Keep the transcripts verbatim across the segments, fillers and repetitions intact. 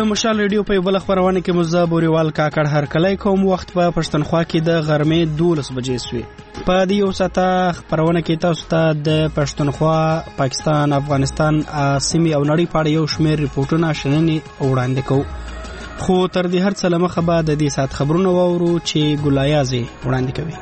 مشال ریډیو په بل خبرونه کې مزه بوريوال کاکړ هر کله کوم وخت په پښتونخوا کې د غرمې دولس بجې سوي په دې یو ساعته خبرونه کې تاسو ته د پښتونخوا پاکستان افغانستان سیمې او نړۍ په اړه یو شمېر ریپورتونه شننې وړاندې کوو خو تر دې هر څه لمخه به د دې ساعت خبرونه واورو چې ګلایازي وړاندې کوي.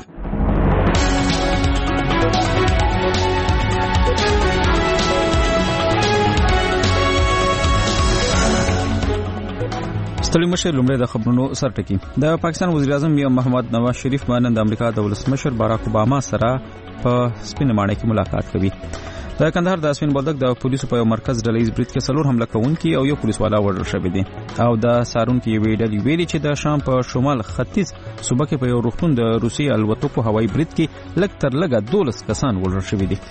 ستړي مشر لومړی د خبرونو سرټکی. د پاکستان وزیر اعظم میا محمد نواز شریف باندې د امریکا د ولسمشر باراک اوباما سره په سپینه ماڼۍ کې ملاقات کوي. د کندهار د اسوین بولدک د پولیسو په یو مرکز ډلهیز برید کې څلور حمله کوونکي او یو پولیس والا وژل شوی دي او د سارون کې یوې ډلې ویلي چې د شام په شمال ختیځ صوبه کې په یو روغتون د روسي الوتکو هوایي برید کې لږ تر لږه دولس کسان وژل شوي دي.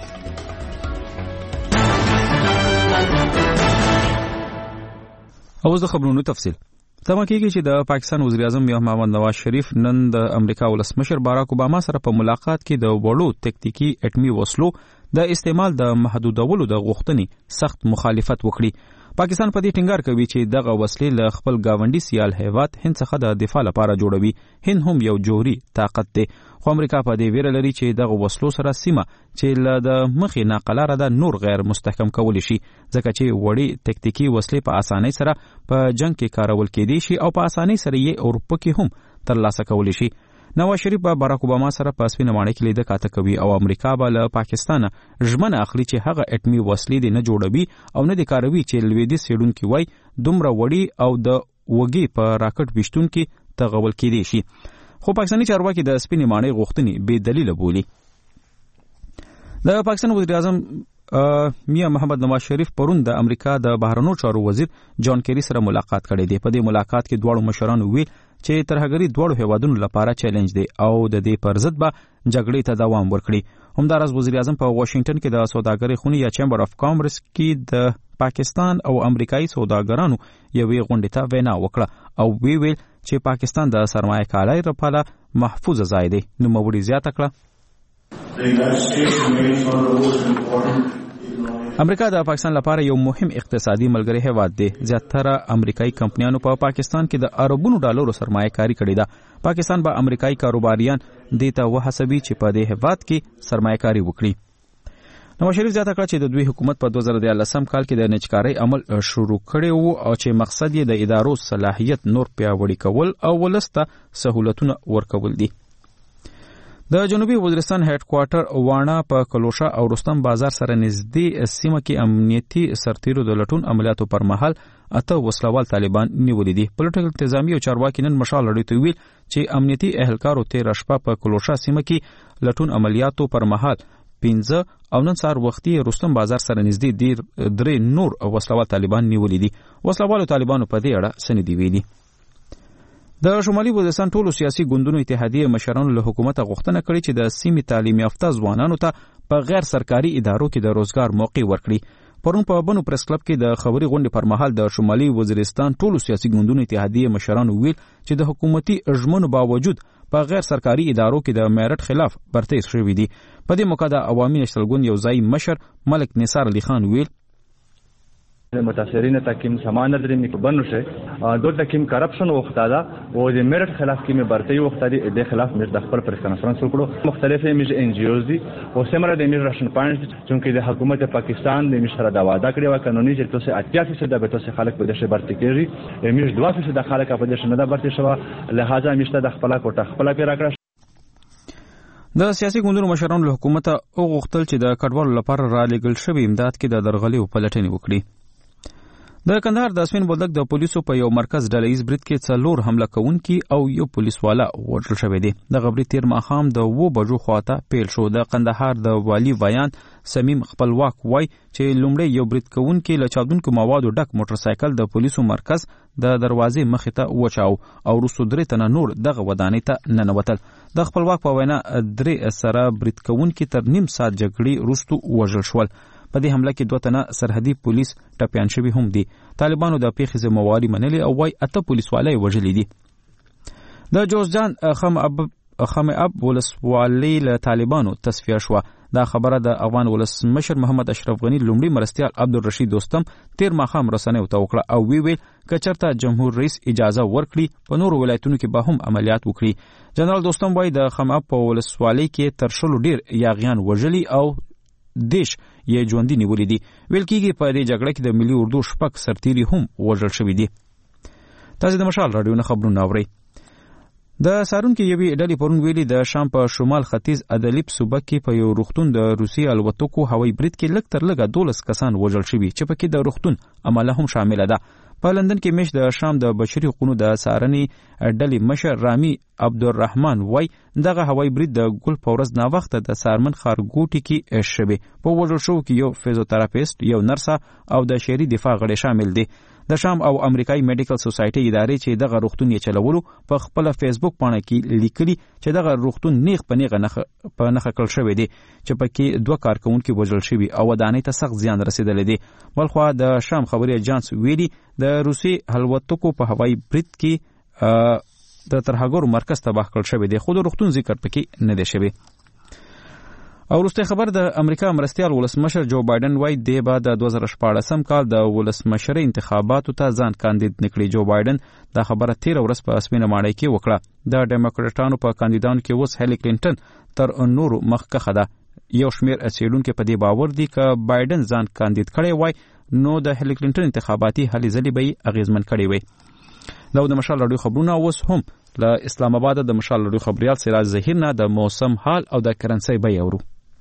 اوس د خبرونو تفصیل. تمه کېږي چې د پاکستان وزیر اعظم میا محمد نواز شریف نن د امریکا ولسمشر باراک اوباما سره په ملاقات کې د وړو تکتیکي اټمي وسلو د استعمال د محدودولو د غوښتنې سخت مخالفت وکړي. پاکستان په دې ټینګار کوي چې دغه وسلې له خپل گاونډي سیال هیواد هند څخه د دفاع لپاره جوړوي. هند هم یو جوهري طاقت دی خو امریکا په دې ویره لري چې دغه وسلو سره سیمه چې له د مخې ناقلاره ده نور غیر مستحکم کولی شي ځکه چې وړي تکتیکي وسلې په اسانۍ سره په جنگ کې کارول کېدی شي او په اسانۍ سره یې اروپا کې هم ترلاسه کولی شي. نواز شریف به باراک اوباما سره په سپینه ماڼۍ کې لیده کاته کوي او امریکا به له پاکستانه ژمنه اخلي چې هغه اټمي وسلې دې نه جوړوي او نه دې کاروي چې لویدیځ څېړونکي وایي دومره وړي او د وږي په راکټ ویشتونکي تغول کېدی شي. خو پاکستاني چارواکي د سپینې ماڼۍ غوښتنې بې دلیله بولي. د پاکستان وزیر اعظم میا محمد نواز شریف پرون د امریکا د بهرنیو چارو وزیر جان کیری سره ملاقات کړی دی. په دې ملاقات کې دواړو مشرانو ویل چې ترهګري دواړو هیوادونو لپاره چیلنج دی او د دې پر ضد به جګړې ته دوام ورکړي. همداراز وزیر اعظم په واشنگټن کې د سوداګرۍ خونې یا چیمبر اف کامرس کې د پاکستان او امریکایي سوداګرانو یوې غونډې ته وینا وکړه او وی ویل چې پاکستان د سرمایه کارۍ لپاره محفوظ ځای دی. نوموړي زیاته کړه امریکا د پاکستان لپاره یو مهم اقتصادي ملګری هیواد دی. زیاتره امریکایي کمپنیانو په پا پاکستان کې د اربونو ډالرو سرمایه کاري کړې ده. پاکستان به امریکایي کاروباریان دې ته وهڅوي چې په دې هیواد کې سرمایه کاري وکړي. نواز شریف زیاته کړه چې د دوی حکومت په دوه زره دیارلسم کال کې د نجکارۍ عمل شروع کړی وو او چې مقصد یې د ادارو صلاحیت نور پیاوړی کول او ولس ته سهولتونه ورکول دي. د جنوبي وزیرستان هډ کوارټر وانا په کلوشا او رستم بازار سره نږدې سیمه کې امنیتي سرتیرو د لټون عملیاتو پر مهال اته وسلوال طالبان نیولې دي. پولیټیکل انتظامی او چارواکي نن مشال لړۍ ته ویل چې امنیتي اهلکارو تیر شپه په کلوشا سیمه کې لټون عملیاتو پر مهال پنځه او نن سهار وختي رستم بازار سره نږدې ډیر درې نور وسلوال طالبان نیولې دي. وسلوالو طالبانو په دې اړه څه نه دي ویلي. د شمالي وزیرستان ټولو سیاسي ګوندونو اتحادیې مشرانو له حکومت غوښتنه کړې چې د سیمې تعلیم یافته ځوانانو ته په غیر سرکاري ادارو کې د روزګار موقع ورکړي. پرون په بنو پریس کلب کې د خبري غونډې پر مهال د شمالي وزیرستان ټولو سیاسي ګوندونو اتحادیې مشرانو ویل چې د حکومتي ژمنو باوجود په غیر سرکاري ادارو کې د میرټ خلاف برتری شوې دي. په دې موقع د عوامي نشنل ګوند یو ځای مشر ملک نثار علی خان ویل متاثرین تکیم سامان نداریم که بنوشه دو تکیم کرپشن وقتا دا و د میرټ خلاف کې مې برتری وقتا دی د خلاف مې د خپل پریس کانفرنس وکړو. مختلفه میج ان جی اوز دي او سمره د میرشن پاینټ چې د حکومت پاکستان د مشره دا وعده کړی و قانوني چې تاسو اتیا فیصد د تاسو خلک په دې برتری کېږي میج دوه فیصد د خلک په دې نه برتری شوه لہذا میشته د خپل کوټه خپل پیرا کړ. د سیاسي ګوندونو مشرانو له حکومت او غوښتل چې د کډوالو لپاره را لېږل شوی امداد کې د درغلي او پلټنې وکړي. د کندهار د اسوین بولدک د پولیسو په یو مرکز ډلهیز برید کې څلور حمله کوونکي او یو پولیس والا وژل شوی دی. دغه برید تیر ماښام د اوو بجو خواته پیل شو. د کندهار د والي ویان سمیم خپلواک وای چې لومړی یو برید کوونکی له چاودونکو موادو ډک موټرسایکل د پولیسو مرکز د دروازې مخې ته وچاو او وروسته درې تنه نور دغه ودانۍ ته ننوتل. د خپلواک په وینا درې سره برید کوونکي تر نیم ساعت جګړې وروسته وژل شول. په دې حمله کې دوه تنه سرحدي پولیس ټپیان شوي هم دي. طالبانو د پیښې ذمہواري منلې او وايي اته پولیسوالۍ وژلي دي. د جوزجان خم اب خم اب ولسوالۍ له طالبانو تصفیه شوه. دا خبره د افغان ولسمشر محمد اشرف غنی لومړي مرستیال عبدالرشید دوستم تیر ماښام رسنیو ته وکړه او وی ویل که چېرته جمهور رئیس اجازه ورکړي په نورو ولایتونو کې به هم عملیات وکړي. جنرال دوستم وایي د خماب په ولسوالۍ کې تر شلو ډېر یاغیان وژلي او دیش یې ژوندي نیولي دي. ویل کېږي په دې جګړه کې د ملي اردو شپږ سرتیري هم وژل شوي دي. تاسو د مشال راډیو نه خبرونه اورئ. د سارون کې یوې ډلې پرون ویلي د شام په شمال ختیځ ادلیب صوبه کې په یو روغتون د روسي الوتکو هوایي برید کې لږ تر لږه دولس کسان وژل شوي چې پکې د روغتون عمله هم شامله ده. په لندن کې میش د شام د بشري حقوقو د څارنې ډلې مشر رامي عبدالرحمن وای دغه هوایي برید د ګل په ورځ ناوخته د سارمن ښارګوټي کې شوی. په وژل شوو کې یو فیزیوتراپیست، یو نرسه او د شهري دفاع غړي شامل دي. د شام او امریکایي میډیکل سوسایټي ادارې چې دغه روغتون یې چلولو په خپل فیسبوک پاڼه کې لیکلي چې دغه روغتون نیغ په نیغه نښه په نښه کړل شوی دی چې پکې دوه کارکونکي وژل شوي او ودانۍ ته سخت زیان رسېدلی دی. بلخوا د شام خبري اجانس ویلي د روسي الوتکو په هوایي برید کې د ترهګرو مرکز تباه کړل شوی دی، خو د روغتون ذکر پکې نه دی شوی. او وروستی خبر د امریکا مرستیال ولسمشر جو بایدن وایي دی به د دوه زره شپاړسم کال د ولسمشرۍ انتخاباتو ته ځان کاندید نکړي. جو بایدن دا خبره تیره ورځ په سپینه ماڼۍ کې وکړه. د ډیموکراټانو په کاندیدانو کې اوس هیلي کلینټن تر نورو مخکښه ده. یو شمېر څېړونکي په دې باور دي که بایدن ځان کاندید کړی وای نو د هیلي کلینټن انتخاباتي هلې ځلې به یې اغېزمن کړی وای. دا د مشال راډیو خبرونه اوس هم له اسلام آباد د مشال راډیو خبریال سراج ظهیر نه د موسم حال او د کرنسۍ بیې اورو.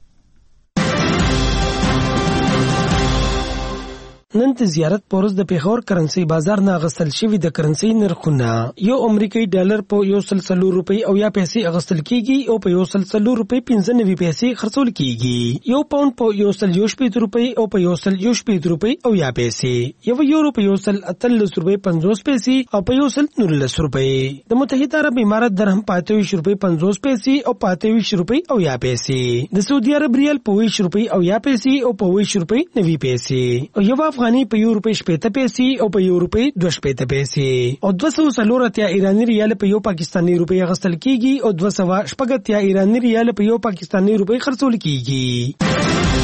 نن د زیارت پورز د پیښور کرنسي بازار نه اغستل شوی د کرنسي نرخونه یو امریکایي ډالر په یو سل څلور روپۍ او یا پیسې اغستل کیږي او په یو سل څلور روپۍ پنځه نوي پیسې خرڅول کیږي. یو پاوند په یو سل یو شپېته روپۍ او په یو سل یو شپېته روپۍ او یا پیسې. یو یورو په یو سل اتلس روپۍ پنځوس پیسې او په یو سل نولس روپۍ. د متحده عرب امارات درهم په اته ویشت روپۍ پنځوس پیسې او په اته ویشت روپۍ او یا پیسې. د سعودي عرب ریال په ویشت روپۍ او یا پیسې او په ویشت روپۍ نوي پیسې. او یو افغاني په یو روپۍ شپېته پیسې او په یو روپۍ دوه شپېته پیسې. او دوه سوه څلور اتیا ایراني ریال په یو پاکستاني روپۍ اغستل کیږي او دوه سوه شپږ اتیا ایراني ریال په یو پاکستاني روپۍ خرڅول کیږي.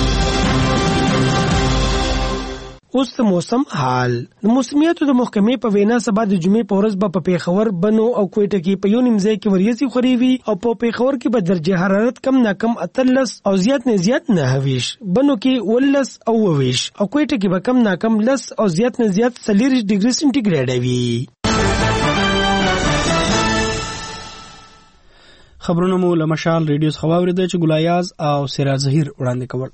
اوس د موسم حال. د موسمیاتو د محکمې په وینا سبا د جمعې په ورځ به په پیښور، بنو او کوټه کې په یو نیم ځای کې وریځې خورې وي او په پیښور کې به درجه حرارت کم نه کم اتلس او زیات نه زیات نهه ویش، بنو کې ولس او اوه ویش او کوټه کې به کم نه کم لس او زیات نه زیات څلېرویشت ډګري سنټیګریډ وي. خبرونه مو له مشال ریډیو څخه واورېده چې ګلایاز او سراج ظهیر وړاندې کول.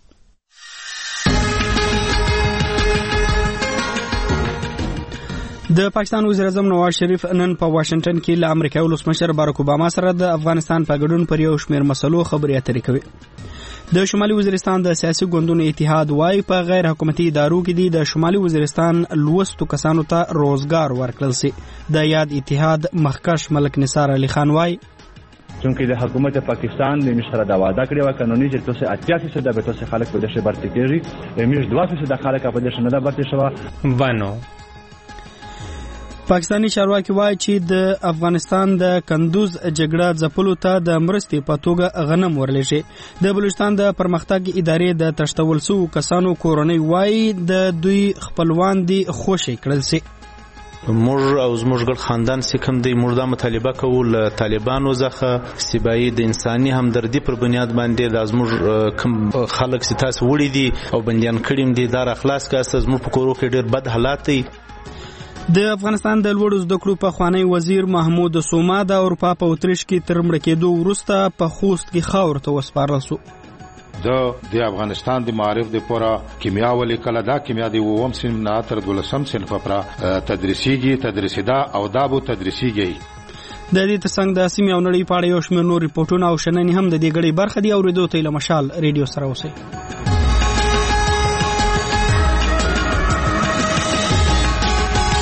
د پاکستان وزیر اعظم نواز شریف نن په واشنگټن کې له امریکایي ولسمشر باراک اوباما سره د افغانستان په ګډون پر یو شمېر مسلو خبرې اترې کوي. د شمالي وزیرستان د سیاسي ګوندونو اتحاد وايي په غیر حکومتي ادارو کې د شمالي وزیرستان لوستو کسانو ته روزګار ورکړل سي. د یاد اتحاد مخکښ ملک نثار علي خان وايي چونکه د حکومت پاکستان د مشره دا وعده کړې و قانوني چې توسه اتیا فیصد د توسه خلک په دشه برتی کېږي مش دوه فیصد خلک په دشه نه برتی شو ونه. پاکستانی چارواکي وایي چې د افغانستان د کندوز جګړه ځپلو ته د مرستې په توګه غنم ورلېږي. د بلوچستان د پرمختګ ادارې د تشتول شوو کسانو کورنۍ وایي د دوی خپلوان دي خوشي کړل سي. موږ او زموږ ګډ خاندان سکم دی موږ د مطالبه کوو له طالبانو څخه سیبایي د انساني همدردي پر بنیاد باندې د زموږ کم خلک ستاسو وړي دي او بنديان کړیم دي دا اخلاص کاسته زموږ په کورو کې ډېر بد حالات دي. د افغانستان د لوړو زده کړو په خوانی وزیر محمود سوما د اروپا په اتریش کې تر مړ کېدو وروسته په خوست کې خاور ته وسپارل شو. د افغانستان د معارف د پورا کیمیا ولې کله دا کیمیا دی ووم سن نه تر دولسم صنف پر تدریسیږي تدریسیدا او دابو تدریسیږي. د دې ترڅنګ د سیمې او نړۍ په اړه یو شمېر نور ریپورتونه او شننې هم د دې غړي برخه دي. اورېدو ته له مشال ریډیو سره اوسئ.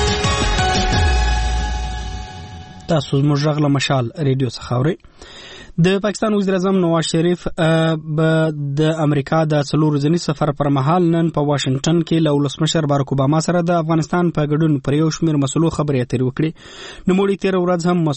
تاسو زموږ غږ له مشال ریډیو څخه اورئ. د پاکستان وزیر اعظم نواز شریف به د امریکا د څلور ورځني سفر پر مهال نن په واشنگټن کې له ولسمشر بارک اوباما سره د افغانستان په ګډون پر یو شمېر مسلو خبرې اترې وکړې. نوموړي تېره ورځ هم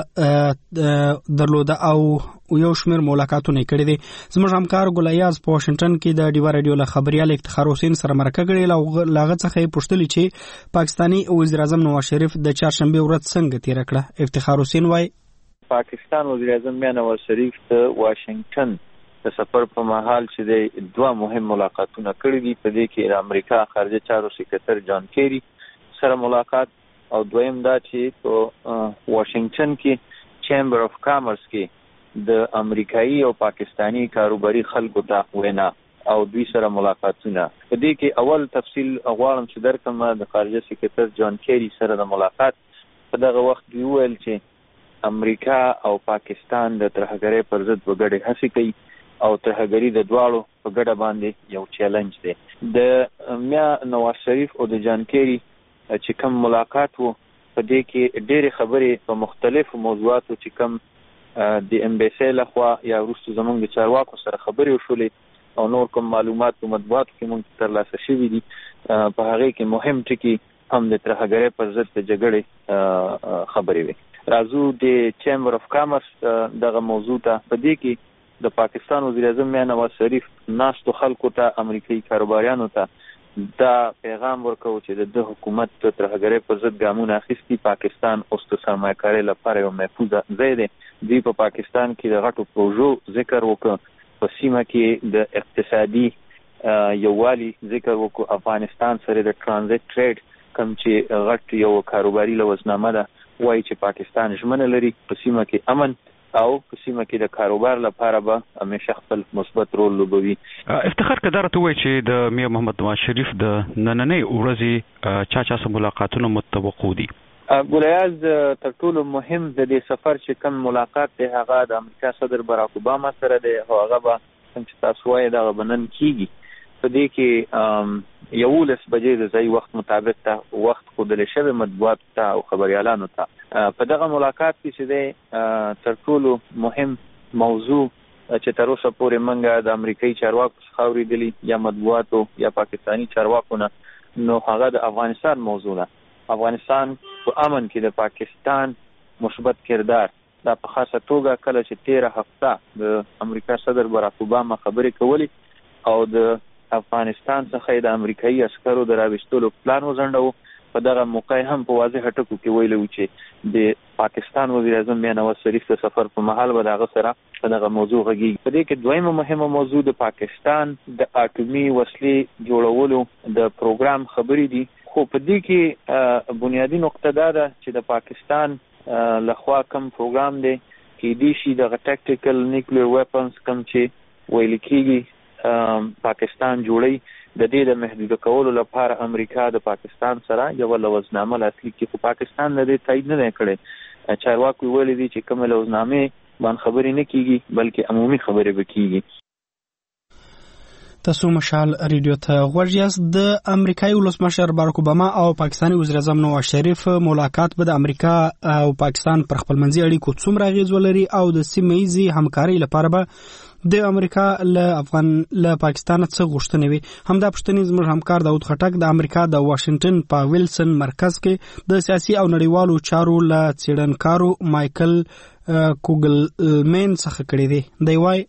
مصروفه درلوده او یو شمېر ملاقاتونه یې کړي دي. زموږ همکار ګل ایاز په واشنگټن کې د ډیوا راډیو له خبریال افتخار حسین سره مرکه کړې. له هغه څخه یې پوښتلي چې پاکستاني وزیر اعظم نواز شریف د چهارشنبې ورځ څنګه تېره کړه. افتخار حسین وایي پاکستان وزیر اعظم میا نواز شریف ته واشنگټن د سفر په مهال چې د دوه مهم ملاقاتونه کړي دي. په دې کې د امریکا خارجه چارو سکرټر جان کیری سره ملاقات او دویم دا چې په واشنگټن کې چیمبر اف کامرس کې د امریکایي او پاکستانی کاروباري خلکو ته وینا او دوی سره ملاقاتونه. په دې کې اول تفصیل غواړم چې درکم د خارجه سکرټر جان کیری سره د ملاقات په دغه وخت دی ویل چې امریکا او پاکستان د ترهګرۍ پر ضد وګړي هڅې کوي او ترهګري د دواړو په ګډه باندې یو چیلنج دی. د میا نواز شریف او د جان کیری چې کوم ملاقات وو په دې کې ډېرې خبرې په مختلفو موضوعاتو چې کوم د امبیسي لخوا یا وروسته زموږ د چارواکو سره خبرې وشولې او نور کوم معلومات په مطبوعاتو کې موږ ترلاسه شوي دي. په هغې کې مهم ټکي هم د ترهګرۍ پر ضد د جګړې خبرې وي. راځو د چیمبر اف کامرس دغه موضوع ته. په دې کې د پاکستان وزیر اعظم میا نواز شریف ناستو خلکو ته امریکایي کاروباریانو ته دا پیغام ورکوي چې د حکومت د ترهګرۍ پر ضد ګامونه اخیستي. پاکستان اوس د سرمایه‌کارۍ لپاره یو محفوظه ځای دی. دوی په پاکستان کې د غټو پروژو ذکر وکړ، په سیمه کې د اقتصادي یووالي ذکر وکړ. افغانستان سره د ترانزیت ټریډ کوم چې غټ یو کاروباري لوزنامه ده وایي چې پاکستان ژمنه لري په سیمه کې امن او په سیمه کې د کاروبار لپاره به همیشه خپل مثبت رول لوبوي. افتخار کدار ته وایي چې د میا محمد نواز شریف د نننۍ ورځې چا چا سره ملاقاتونه متوقع دي؟ ګولیاز تر ټولو مهم د دې سفر چې کوم ملاقات دی هغه د امریکا صدر باراک اوباما سره دی. هغه به څنګه چې تاسو وایي دغه به نن کېږي. په دې کې یولس بجې د ځای وخت مطابق ته وخت ښودلی شوی مطبوعاتو ته او خبریالانو ته. په دغه ملاقات کې چې دی تر ټولو مهم موضوع چې تر اوسه پورې موږ د امریکایي چارواکو څخه اورېدلي یا مطبوعاتو یا پاکستاني چارواکو نه، نو هغه د افغانستان موضوع ده. افغانستان په امن کې د پاکستان مثبت کردار دا په خاصه توګه کله چې تیره هفته د امریکا صدر باراک اوباما خبرې کولې او د افغانستان څخه د امریکایي عسکرو د راوستلو پلان وځنډاوه. په دغه موقع هم په واضح ټکو کې ویلي و چې د پاکستان وزیر اعظم میا نواز شریف د سفر په مهال به د هغه سره په دغه موضوع غږیږي. په دې کې دویمه مهمه موضوع د پاکستان د اټومي وسلې جوړولو د پروګرام خبرې دي. خو په دې کې بنیادی نقطه دا ده چې د پاکستان لخوا کوم پروګرام دی کې دی شي د ټاکټیکل نیوکلیر ویپنز کوم چې ویل کېږي پاکستان جوړي، د دې د محدود کولو لپاره امریکا د پاکستان سره یو لوزنامه لاسلیک کړي. خو پاکستان د دې تایید نه کړي. چارواکو ویلي دي چې کومه لوزنامه باندې خبرې نه کیږي بلکې عمومي خبرې به کیږي. تاسو مشال ریډیو ته غوږ یاست. د امریکایي ولسمشر باراک اوباما او پاکستاني وزیر اعظم نواز شریف ملاقات به د امریکا او پاکستان پر خپلمنځي اړیکو څومره اغیز ولري او د سیمه ییزې همکارۍ لپاره به د امریکا له افغان له پاکستان څخه غوښتنې وي. همدا پوښتنې زموږ همکار داود خټک د امریکا د واشنگټن په ویلسن مرکز کې د سیاسي او نړیوالو چارو له څېړنکارو مایکل کوګلمین څخه کړې دي. دی وایي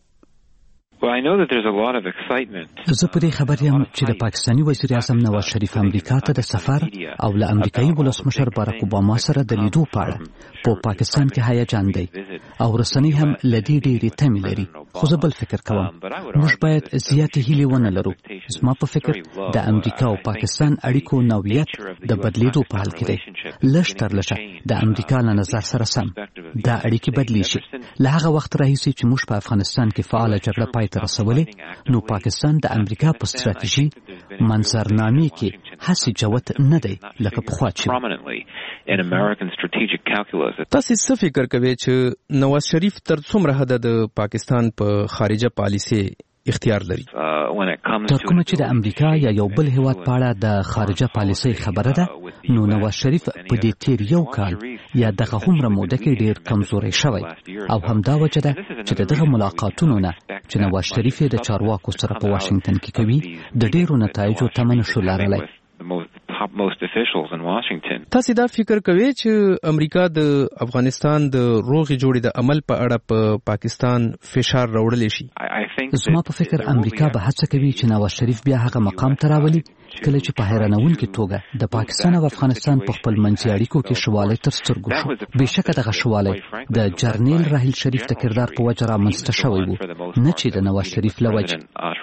زه په دې خبر یم چې د پاکستاني وزیر اعظم نواز شریف امریکا ته د سفر او له امریکایي ولسمشر باراک اوباما سره د لیدو په اړه په پاکستان کې هیجان دی او رسنۍ هم له دې ډېرې تمې لري. خو زه بل فکر کوم موږ باید زیاتې هیلې ونه لرو. زما په فکر د امریکا او پاکستان اړیکو نوعیت د بدلیدو په حال کې دی. لږ تر لږه د امریکا له نظر سره سم دا اړیکې بدلی شي. له هغه وخت راهیسې چې موږ په افغانستان کې فعاله جګړه پای ته رسولې، نو پاکستان د امریکا په ستراتیژي منظرنامې کې هسې جوت نه دی لکه پخوا چې. تاسو څه فکر کوئ چې نواز شریف تر څومره حده د پاکستان په خارجه پالیسي اختیار لري. تر کومه چې د امریکا یا یو بل هیواد په اړه د خارجه پالیسۍ خبره ده، نو نواز شریف په دې تیر یو کال یا دغه هومره موده کې ډیر کمزوری شوی او همدا وجه ده چې دغه ملاقاتونو نه چې نواز شریف د چارواکو سره په واشنگټن کې کوي د ډیرو نتایجو تمه نشو لرلی. تاسو دا فکر کوئ چې امریکا د افغانستان د روغې جوړې د عمل په اړه په پاکستان فشار راوړلی شي؟ زما په فکر امریکا به هڅه کوي چې نواز شریف بیا هغه مقام ته راولي کله چې په حیرانونکې توګه د پاکستان او افغانستان په خپل منځي اړیکو کې شوالی تر سترګو شو. بېشکه دغه شوالی د جرنیل راحیل شریف د کردار په وجه رامنځته شوی و، نه چې د نواز شریف له وجې.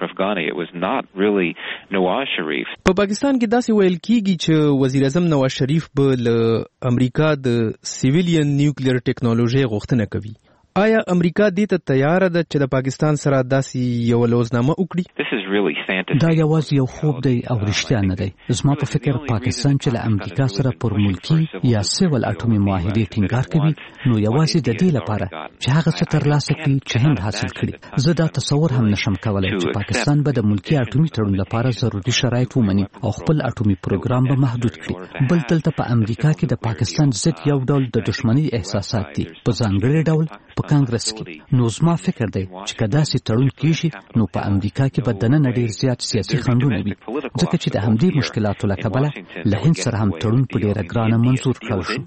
په پاکستان کې داسې ویل کیږي چې وزیر اعظم نواز شریف به له امریکا د سیویلین نیوکلیر ټیکنالوژي غوښتنه کوي. آیا امریکا دې ته تیار ده چې د پاکستان سره داسې یو لوزنامه وکړي؟ دا یوازې یو خوب دی او رښتیا نه دی. زما په فکر پاکستان چې له امریکا سره پر ملکی یا سیول اټومي معاهدې ټینګار کوي، نو یوازې د دې لپاره چې هغه څه ترلاسه کړي چې هند حاصل کړي. زه دا تصور هم نشم کولی چې پاکستان به د ملکی اټومي تړون لپاره ضروري شرایط ومني او خپل اټومي پروګرام به محدود کړي. بل دلته په امریکا کې د پاکستان ضد یو ډول د دښمنۍ احساسات دي، په ځانګړي ډول په کانګرس کې. نو زما فکر دی چې که داسې تړون کیږي نو په امریکا کې به دننه ډیر زیات سیاسي خنډونه وي، ځکه چې د همدې مشکلاتو له کبله له هند سره هم تړون په ډیره ګرانه منظور کړل شو.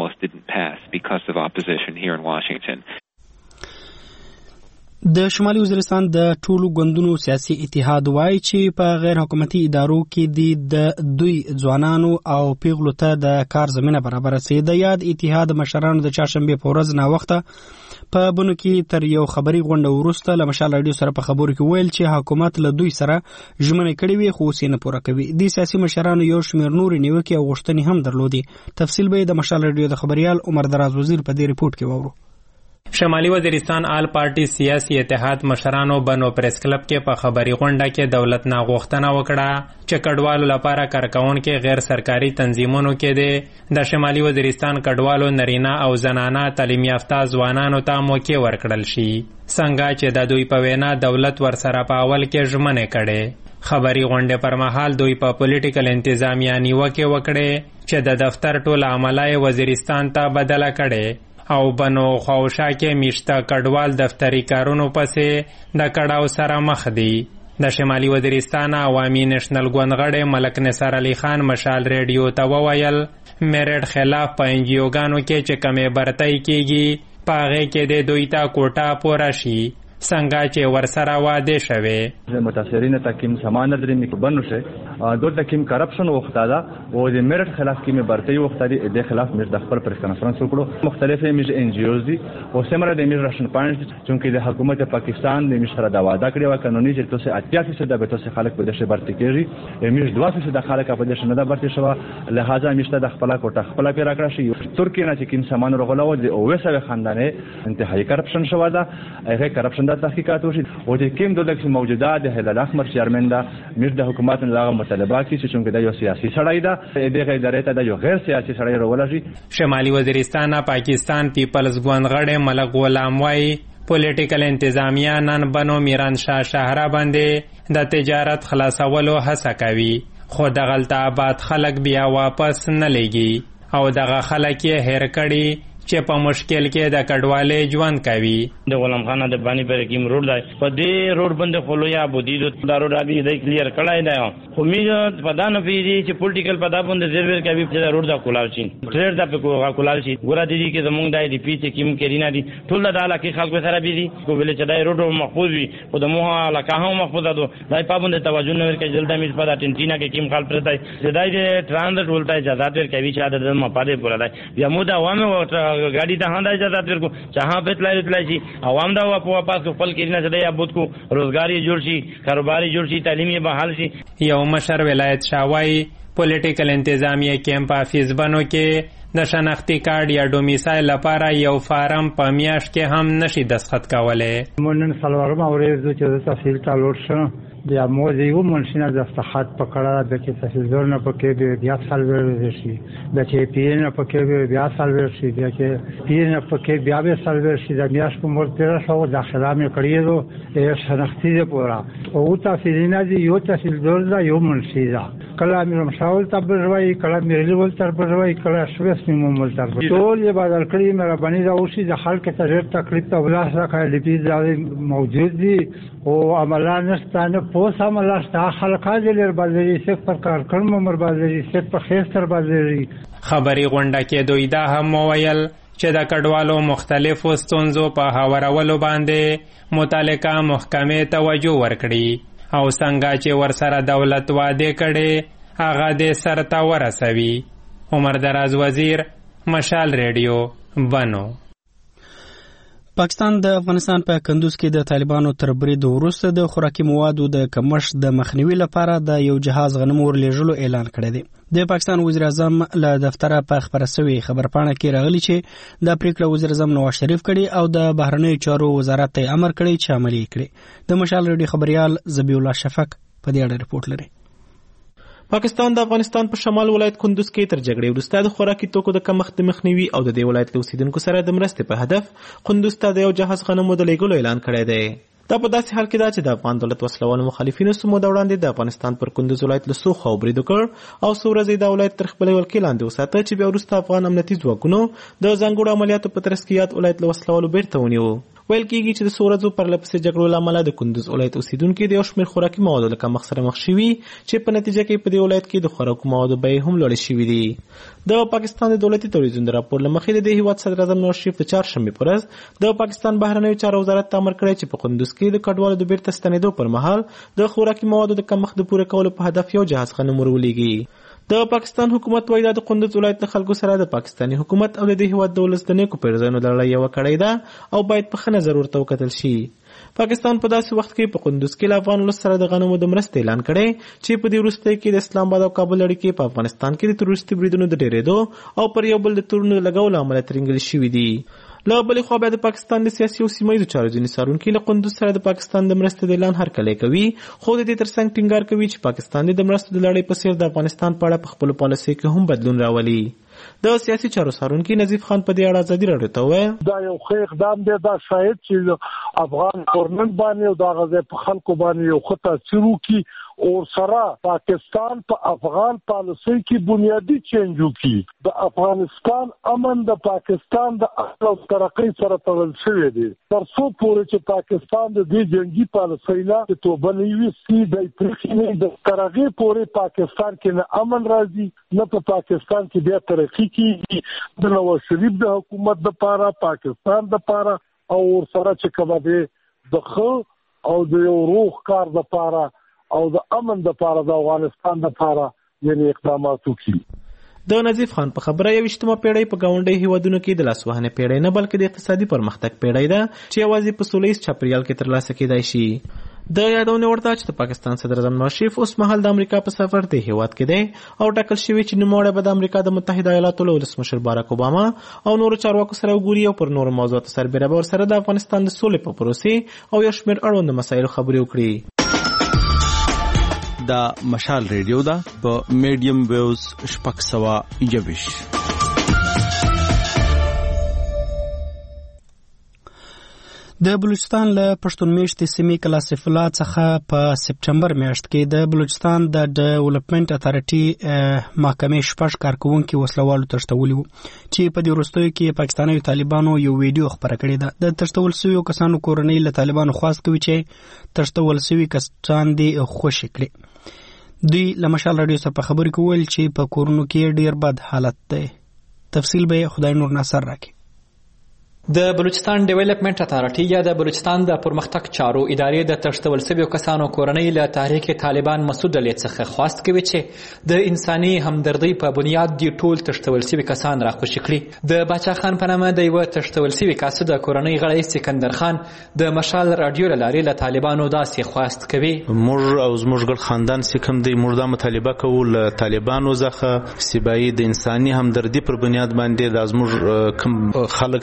د شمالي وزیرستان د ټولو ګوندونو سیاسي اتحاد وایي چې په غیر حکومتي ادارو کې د دوی ځوانانو او پیغلو ته د کار زمینه برابره سي. د یاد اتحاد مشرانو د چهارشنبې په ورځ ناوخته په بنو کې تر یو خبري غونډه وروسته له مشال راډیو سره په خبرو کې ویل چې حکومت له دوی سره ژمنې کړې وي خو اوس یې نه پوره کوي. د سیاسي مشرانو یو شمېر نورې نیوکې او غوښتنې هم درلودې. تفصیل به د مشال راډیو د خبريال عمر دراز وزیر په دې ریپورت کې وورو. شمالي وزیرستان آل پارټي سیاسي اتحاد مشرانو بنو پریس کلب کې په خبري غونډه کې دولت نه غوښتنه وکړه چې کډوالو لپاره کارکونکو غیر سرکاري تنظیمونو کې دي د شمالي وزیرستان کډوالو نارینه او زنانه تعلیم یافته ځوانانو ته موقع ورکړل شي، څنګه چې د دوی په وینا دولت ورسره په اول کې ژمنې کړي. خبري غونډه پر مهال دوی په پولیټیکل انتظامیه نیوکه وکړي چې د دفتر ټول عملای وزیرستان ته بدله کړي او بنو خوشا کې میشته کډوال دفتری کارونو پسې د کډاو سره مخ دي. د شمالي وزیرستان عوامي نېشنل ګوندغړی ملک نصر علي خان مشال ریډیو ته وویل میرټ خلاف په انجیوګانو کې چې کمې برتۍ کیږي په هغې کې د دوی ته کوټه پوره شي، څنګه چې ورسره واده شوه. متاثرین تکیم سامان درې میکبنو شه دو تکیم کرپشن وختاده او د میرټ خلاف کې برتۍ وختاده د خلاف مې د خپل پریس کانفرنس وکړو. مختلفه میج ان جی اوز دي او سمره د میج راشن پاینټ چې د حکومت پاکستان د میج سره دا وعده کړې و قانوني چې تاسو اتیا فیصد د تاسو خلک په دشه برتۍ کېږي، میج دوه فیصد د خلک په دشه نه د برتۍ شوه، لہذا میشته د خپل کوټه خپل پیرا کړی شي. ترکیه نه چې کیم سامان رغلاو د اوسه خاندانه انتهایی کرپشن شوه ده، هغه کرپشن تحقیقات وشي او د کوم د لکه موجوده د هلال احمر چیرمن دا میر د حکومت نه لاغه مطالبه کی چې څنګه د یو سیاسي سړی دا دغه ادارې ته د یو غیر سیاسي سړی راولږي. شمالي وزیرستان پاکستان پیپلز ګوندغړی ملک غلام وای پولیټیکل انتظامیه نن بنو میران شاه شهره باندې د تجارت خلاصولو هڅه کوي، خو دغلته آباد خلک بیا واپس نه لګي او دغه خلک یې هیر کړي چې په مشکل کې د کډوالۍ ژوند کوي. د غلام خان د باندې پر کوم روډ دی په دې روډ باندې خلو یا بودی د روډ ابي د کلیر کړای دی خو میږه په دانه پیږي چې پولیټیکل په دا باندې زیر ور کوي چې روډ دا کولال شي ډېر دا په کوه کولال شي ګور دي چې زمونږ دای دی پیته کیم کرینا دي ټول د علاقې خلکو سره بي دي کو ویل چې دای روډ محفوظ وي او د موه علاقه هم محفوظ ده دای په باندې توجه نه ورکړي جلدا میز په ارجنټینا کې کیم خال پرتای زدای د ترانزیت ولټای اجازه ورکوي چې د مپاده پورا دی بیا مو دا عوامو गाड़ी ته هنده اجازه ورکو چاها به تلای تلای شي عوام دا په واپس خپل کېنه زده یا بود کو روزګاری جوړ شي کاروباري جوړ شي تعلیمي بحال شي. یو مشر ولایت شاوای پولیټیکل انتظامیه کیمپ افیس بنو کې د شناختی کارت یا ډومیسایل لپاره یو فارم په میاشت کې هم نشي دستخط کولای. مونږ نن سلوارم اورېدو چې د تحصیل ته لوړ شو بیا مو یو منشینه دستخط پکړه د کې تحصیلدار نه پکې به بیا سالور شي د کې پی نه پکې به بیا سالور شي د کې پی نه پکې بیا به سالور شي د میاش په مور تیر شو داخله مې کړی دو یو شناختی دی پورا او تحصیلینه دی یو تحصیلدار دا یو منشي دا کله مې مشاول تبروي کله مې لیول تبروي کله شوس مې مول تبروي ټول یې بدل کړی مې باندې دا اوسې د خلک ته ډېر تکلیف ته ولاس راکړي لپی دا موجود دي او عملان نستانه پوس عملان ستا خلقا دلر بازاری سک پر کار کړم مر بازاری سک په خېستر بازاری خبري غونډه کې دوی دا هم وویل چې د کډوالو مختلفو ستونزو په هوارولو باندې متعلقه محکمې توجه ورکړي او څنګه چې ورسره دولت وعده کړي هغه دې سرته ورسوي. عمر دراز وزیر، مشال ریډیو، بنو. پاکستان د افغانستان په کندوز کې د طالبانو تر برید وروسته د خوراکي موادو د کمښت د مخنیوي لپاره د یو جهاز غنمو ورلېږلو اعلان کړی دی. د پاکستان وزیر اعظم له دفتره په خبره سوي خبرپاڼه کې راغلي چې د پریکړه وزیر اعظم نواز شریف کړي او د بهرنیو چارو وزارت ته امر کړی چې عملي کړي. د مشال ریډیو خبريال ذبیح الله شفق په دې اړه رپورټ لري. پاکستان د افغانستان په شمال ولایت کندوز کې تر جګړې وروسته د خوراکي توکو د کمښت د مخنیوي او د دې ولایت له اوسیدونکو سره د مرستې په هدف کندوز ته د یو جهاز غنمو د لېږلو اعلان کړی دی. دا په داسې حال کې ده چې د افغان دولت وسلوالو مخالفینو څو موده وړاندې د افغانستان پر کندوز ولایت له څو خواو برید وکړ او څو ورځې دا ولایت تر خپلې ولکې لاندې وساته چې بیا وروسته افغان امنیتي ځواکونو د ځانګړو عملیاتو په ترڅ کې یاد ولایت له وسلوالو بیرته ونیو. ویل کېږي چې د څو ورځو پرلپسې جګړو له امله د کندوز ولایت اوسیدونکي د یو شمېر خوراکي موادو له کمښت سره مخ شوي چې په نتیجه کې په دې ولایت کې د خوراکو موادو بیې هم لوړې شوي دي. د پاکستان د دولتي تلویزیون د راپور له مخې د دې هېواد صدر اعظم نواز شریف د چهارشنبې په ورځ د پاکستان بهرنیو چارو وزارت ته امر کړی چې په کندوز کې د کډوالو د بیرته ستنېدو پر مهال د خوراکي موادو د کمښت د پوره کولو په هدف یو جهاز غنم ورولېږي. د پاکستان حکومت وايي د کندوز ولایت د خلکو سره د پاکستاني حکومت او د دې هېواد د ولس د نیکو پیرزوینو لړۍ یوه کړې ده او باید په ښه نظر ورته وکتل شي. پاکستان په داسې وخت کې په کندوز کې له افغان ولس سره د غنمو د مرستې اعلان کړی چې په دې وروستیو کې د اسلام آباد او کابل اړیکې په افغانستان کې د تروریستي بریدونو د ډېرېدو او پر یو بل د تورونو د لګولو له امله ترینګلې شوي دي. له بلې خوا بیا د پاکستان د سیاسي او سیمه ییزو چارو ځینې څارونکي له کندوز سره د پاکستان د مرستې د اعلان هرکلی کوي خو د دې ترڅنګ ټینګار کوي چې پاکستان د مرستو د لړۍ په څیر د افغانستان په اړه په خپلو پالیسیو کې هم بدلون راولي. د سیاسي چارو څارونکي نظیف خان په دې اړه ازادي راډیو ته وویل دا یو ښه اقدام دی دا شاید چې افغان ګورنمنټ باندې او د هغه په خلکو باندې یو ښه تاثیر وکړي او سره پاکستان په افغان پالیسۍ کې بنیادی چینج وکړي. د افغانستان امن د پاکستان د اصل او ترقۍ سره تړل شوی دی تر څو پورې چې پاکستان د دې جنګي پالیسۍ نه توبه نه ویستي د پرېکړې نه د ترغې پورې پاکستان کې نه امن راځي نه په پاکستان کې بیا ترقي کیږي. د نواز شریف د حکومت دپاره پاکستان دپاره او ورسره چې کومه دی د ښه او د یو روغ کار دپاره او د امن دپاره د افغانستان دپاره یعنی اقدامات وکړي. د نظیف خان په خبره یویشتمه پیړۍ په ګاونډي هیوادونو کې د لاسوهنې پیړۍ نه بلکې د اقتصادي پرمختګ پیړۍ ده چې یوازې په سوله ییز چاپریال کې ترلاسه کېدای شي. د یادونه ورته چې د پاکستان صدر اعظم نواز شریف اوس مهال د امریکا په سفر دی هیواد کې دی او ټاکل شوی چې نوموړی به د امریکا د متحده ایالاتو له ولسمشر باراک اوباما او نورو چارواکو سره وګوري او پر نورو موضوعاتو سربېره به ورسره د افغانستان د سولې په پروسې او یو شمېر اړوندو مسایلو خبرې وکړي. دا مشال ریډیو ده په میډیم ویوز شپږ سوه یویش. د بلوچستان له پښتون میشتې سیمې کلاسف الله څخه په سپټمبر میاشت کې د بلوچستان د ډیولپمنٹ اتارټي محکمې شپږ کارکوونکي وسلوالو تښتولي وو چې په دې وروستیو کې پاکستاني طالبانو یو ویډیو خپره کړې ده. د تښتول شویو کسانو کورنۍ له طالبانو خواست کوي چې تښتول شوي کسان دې خوشي کړي. دوی له مشال راډیو سره په خبرې کې وویل چې په کورونو کې ډیر بد حالت دی. تفصیل به خدای نور ناصر راکړي. د بلوچستان ډیولپمنٹ اتارټي یا د بلوچستان د پرمختګ چارو ادارې د تښتول شویو کسانو کورنۍ له تحریک طالبان مسعود علي څخه خواست کوي چې د انساني همدردۍ په بنیاد دی ټول تښتول شوي کسان راخوشي کړي. د باچا خان په نامه د یوه تښتول شوي کس د کورنۍ غړی سکندر خان د مشال راډیو له لارې له طالبانو داسې خواست کوي. موږ او زموږ ګډ خاندان چې کوم دی موږ دا مطالبه کوو له طالبانو څخه چې باید د انساني همدردي پر بنیاد باندې د زموږ کوم خلک چې تاسو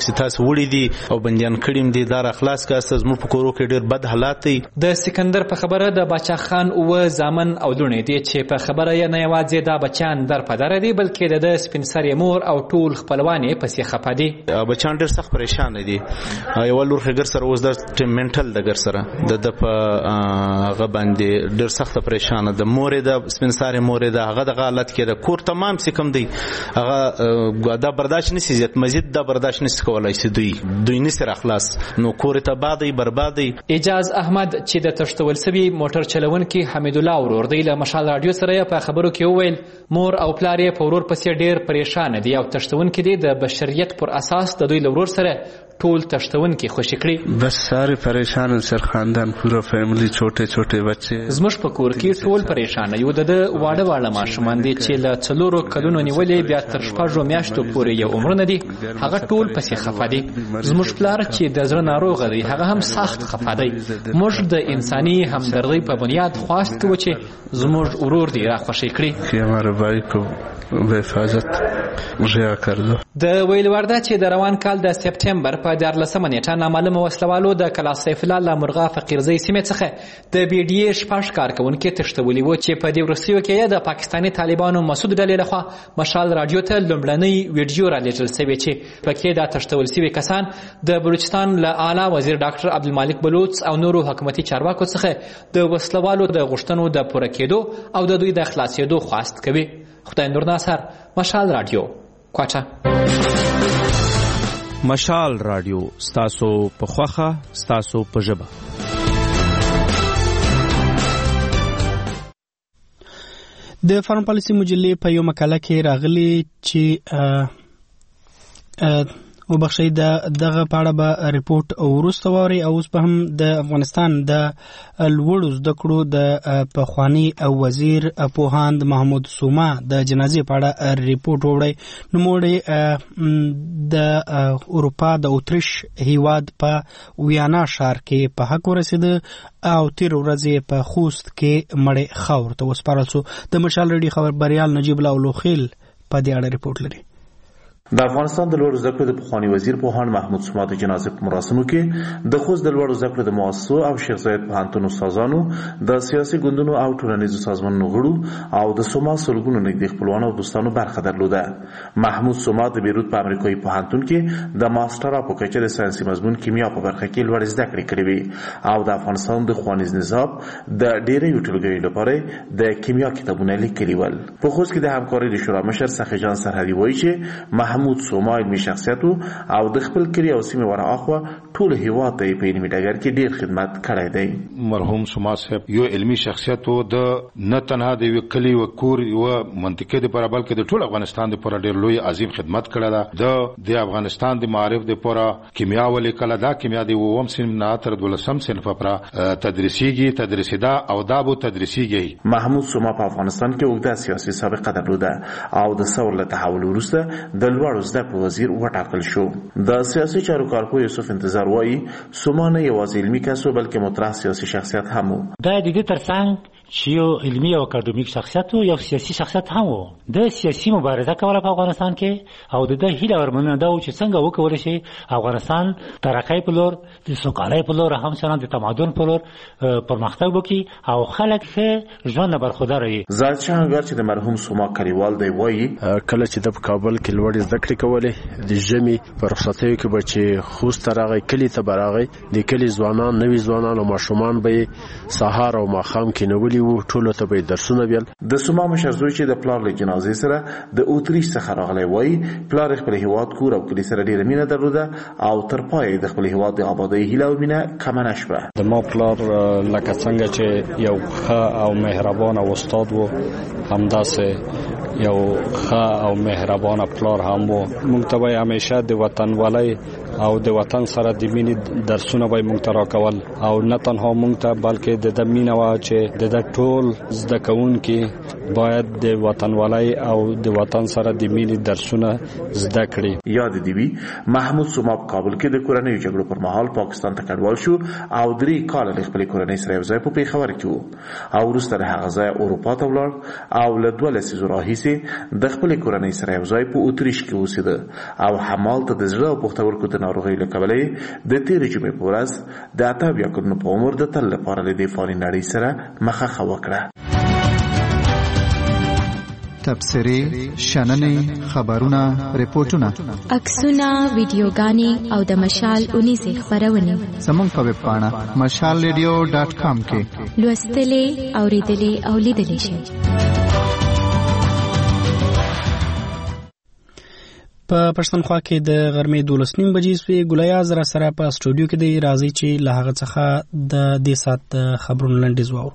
وړي دي او بنديان کړي دي دا اخلاص کاسه زموږ په کورو کې ډېر بد حالات دي. د سکندر په خبره د باچا خان او زامن او لونې دي چې په خبره یې نه یوازې دا بچیان در پدره دي بلکې د سپین سرې مور او ټول خپلوان یې پسې خفه دي. بچیان ډېر سخت پریشان دي. یو لور خګر سره اوس د منټل د ګر سره د د په هغه باندې ډېر سخت پریشان ده. مور د سپین سرې مور د هغه د حالت کې د کور تمام سکم دی هغه دا برداشت نشي زیات مزید دا برداشت نشي کولای شي دوی دوی نسره اخلاص نو کور ته بادي بربادي. اجاز احمد چې د تشتول سوي موټر چلونکي حمید الله ورور دی له مشال رادیو سره په خبرو کې وویل مور او پلار یې په ورور پسې ډېر پریشان دي او تشتونکي دي د بشریت پر اساس د دوی ورور سره ټول تشتونکي خوشی کړي. بس سارے پریشان سر خاندان پورا فیملی چھوٹے چھوٹے بچے زموږ په کور کې ټول پریشان یو د واړه واړه ماشومان دي چې له څلورو کلونو نیولې بیا تر شپږو میاشتو پورې یو عمرونه دي هغه ټول پسې خفه دي. زموږ پلار چې د زړه ناروغ دی هغه هم سخت خفه دی. موږ د انساني همدردۍ په بنیاد خواست کوو چې زموږ ورور دی را خوشی کړي. हमारे भाई को بحفاظت ریا کړو. د ویل ورده چې د روان کال د سپټمبر په دیارلسمه نیټه نامعلومه وسلوالو د کلا سیف الله له مرغا فقیرزی سیمې څخه د بي ډي اې شپږ کارکونکي تښتولي وو چې په دې وروستیو کې د پاکستاني طالبانو مسعود ډلې لخوا مشال رادیو ته لومړنۍ ویډیو را لیږل شوې چې پکې دا تښتول شوي کسان د بلوچستان له اعلی وزیر ډاکټر عبدالمالک بلوچ او نورو حکومتي چارواکو څخه د وسلوالو د غوښتنو د پوره کېدو او د دوی د خلاصېدو خواست کوي. خدای نور ناصر مشال رادیو کوټه. مشال رادیو ستاسو په خوخه ستاسو په ژبه. د فارم پالیسي مجلې په یو مقاله کې راغلي چې وبخښئ د دغه په اړه به ریپورټ وروسته واورئ او اوس به هم د افغانستان د لوړو زده کړو د پخواني وزیر پوهاند محمود سوما د جنازې په اړه ریپورټ واورئ. نوموړی د اروپا د اتریش هیواد په ویانا ښار کې په حق ورسېده او تیر ورځې په خوست کې مړی خاور ته وسپارل شو. د مشال رډي خبربریال نجیب الله لوخیل په دې اړه ریپورټ لري. د افغانستان د لوړو زده کړو د پخواني وزیر پوهاند محمود سوما د جنازې په مراسمو کې د خوست د لوړو زده کړو د مؤسسو او شیخ زاید پوهنتون استادانو د سیاسي ګوندونو او ټولنیزو سازمانونو غړو او د سوما سلګونو نږدې خپلوانو او دوستانو برخه درلوده. محمود سوما د بیروت په امریکایي پوهنتون کې د ماسترا په کچه د ساینسي مضمون کیمیا په برخه کې لوړ زده کړې کړې وې او د افغانستان د ښوونیز نظام د ډېرې ټولګیو لپاره د کیمیا کتابونه لیکلي ول. په خوست کې د همکارۍ د شورا مشر سخي جان سرحدي وایي چې محمود سوما علمي شخصیت او د خپل کلی او سیمې ورهاخوا ټول هیواد ته په علمي ډګر کې ډیر خدمت کړی دی. مرحوم سوما صاحب یو علمي شخصیت و د نه تنها د یو کلی او کور او منطقې د پر بلکې د ټول افغانستان د پر ډیر لوی عظیم خدمت کړی ده. د د افغانستان د معارف د پر کیمیا ولې کله دا کیمیا د اوم سن نه تر دولسم صنف پر تدریسیږي تدریسیدا او دا بو تدریسیږي. محمود سوما په افغانستان کې اوږده سیاسي سابقه درلوده او د ثور له تحول وروسته د لوړو زده وزیر وټاکل شو. د سیاسي چارو کارپوه یوسف انتظار وایي سوما نه یوازې علمي کس و بلکې مطرح سیاسي شخصیت هم و. دا د دې ترڅنګ چې یو علمي او اکاډمیک شخصیت و یو سیاسي شخصیت هم و. د سیاسي مبارزه کوله په افغانستان کې او د دې هیله ورمنه دا و چې څنګه وکول شي افغانستان ترقۍ په لور د سوکالۍ په لور هم څنګه د تمدن په لور پرمختګ وکړي او خلک ښه ژوند برخوردار وي. زاهد شهنګر چې د مرحوم سوما کلیوال دی وایي کله چې د کابل کې لوړ زده کړې کولې د ژمي په رخصتیو کې به چې خوست راغی کلی ته براغی د کلی ځوانان نوي ځوانان او ماشومان به سهار او ماښام کې نولي وو ټولو ته به درسونه بیل. د سوما مشر زوی چې د پلار له جنازې سره د اوتریش څخه راغلی وایي پلار خپل هیواد کور او کلی سره ډېره مینه درلوده او تر پایه د خپل هیواد د آبادۍ هیله او مینه کمه نه شوه. د ما پلار لکه څنګه چې یو ښه او مهربان استاد و همداسې یو ښه او مهربان پلار هم و. موږ ته به همیشه د وطنوالۍ او د وطن سره د مینې درسونه به موږ ته راکول او نه تنها موږ ته بلکې د د مینه وه چې د ټول زده کوونکي باید د وطنوالۍ او د وطن سره د مینې درسونه زده کړي. یاد دی وی محمود سوما په کابل کې د کورنیو جګړو پر مهال پاکستان ته کډوال شو او درې کاله د خپلې کورنۍ سره یو ځای په پیښور کې و او وروسته د هغه ځای اروپا ته ولاړ او له دوه لسیزو راهیسې د خپلې کورنۍ سره یو ځای په اتریش کې اوسېده او همالته د زړه او پښتورګو د ناروغۍ له کبله د تیرې جمعې په ورځ د اته اویا کلونو په عمر د تل لپاره له دې فاني نړۍ سره مخه وکړه. تبصرې، شننې، خبرونه، ریپورتونه، عکسونه، ویډیوګانې او د مشال اونیزې خپرونې زموږ په ویب پاڼه مشال ریډیو ډاټ کام کې لوستلې، اوریدلې او لیدلې شئ. په پښتونخوا کې د غرمې دولس نیم بجې سوې. ګلیاز را سره په سټوډیو کې دی. راځي چې له هغه څخه د دې ساعت د خبرونو لنډیز واورو.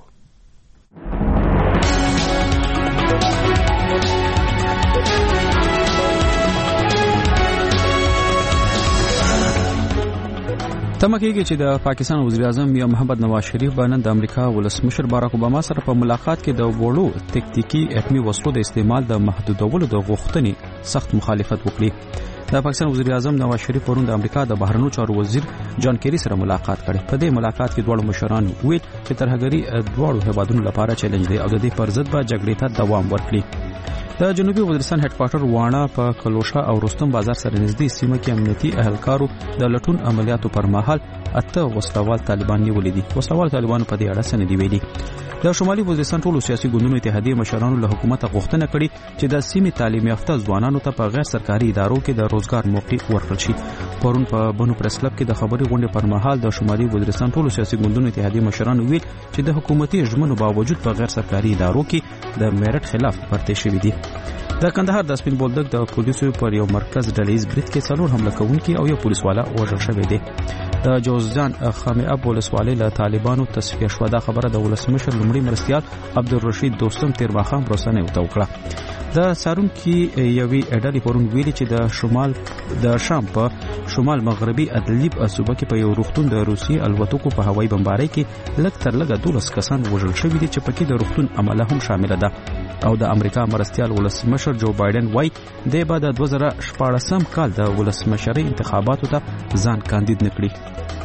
تمه کېږي چې د پاکستان وزیر اعظم میا محمد نواز شریف باندې د امریکا ولسمشر باراک اوباما سره په ملاقات کې د وړو تکتیکي اټومي وسلو د استعمال د محدودولو د غوښتنې سخت مخالفت وکړي. د پاکستان وزیر اعظم نواز شریف پرون د امریکا د بهرنیو چارو وزیر جان کیری سره ملاقات کړي. په دې ملاقات کې دوه مشران ویل چې ترهګری دوه هیوادونو لپاره چیلنج دی او د دې پر ضد به جګړې ته دوام ورکړي. د جنوبي وزیرستان هډ کوارټر وانه په کلوشا او رستم بازار سره نږدې سیمه کې امنیتي اهلکارو د لټون عملیاتو پر مهال اته وسلوال طالبان نیولې دي. وسلوال طالبانو په دې اړه څه نه دی ویلي. د شمالي وزیرستان ټولو سیاسي ګوندونو اتحادیې مشرانو له حکومت غوښتنه کړې چې د سیمې تعلیم یافته ځوانانو ته په غیر سرکاري ادارو کې د روزګار موقع ورکړل شي. پرون په بنو پریس کلب کې د خبري غونډې پر مهال د شمالي وزیرستان ټولو سیاسي ګوندونو اتحادیې مشرانو ویل چې د حکومتي ژمنو باوجود په غیر سرکاري ادارو کې د میرټ خلاف پرتې شوې دي. د کندهار د سپین بولدک د پولیسو پر یو مرکز ډلهیز برید کې څلور حمله کوونکي او یو پولیس والا وژل شوی دی. د جوزجان خامې اب ولسوالۍ له طالبانو تصفیه شوه. دا خبره د ولسمشر لومړي مرستیال عبدالرشید دوستم تیر ماښام رسنۍ ته وکړه. د سارونکي یوې ډلې پرون ویلي چې د شمال د شام په شمال مغربي ادلیب صوبه کې په یو روغتون د روسي الوتکو په هوایي بمبارۍ کې لږ تر لږه دولس کسان وژل شوي دي چې پکې د روغتون عمله هم شامله ده. او د امریکا مرستیال ولسمشر جو بایدن وایي دی به د دوه زره شپاړسم کال د ولسمشرۍ انتخاباتو ته ځان کاندید نه کړي.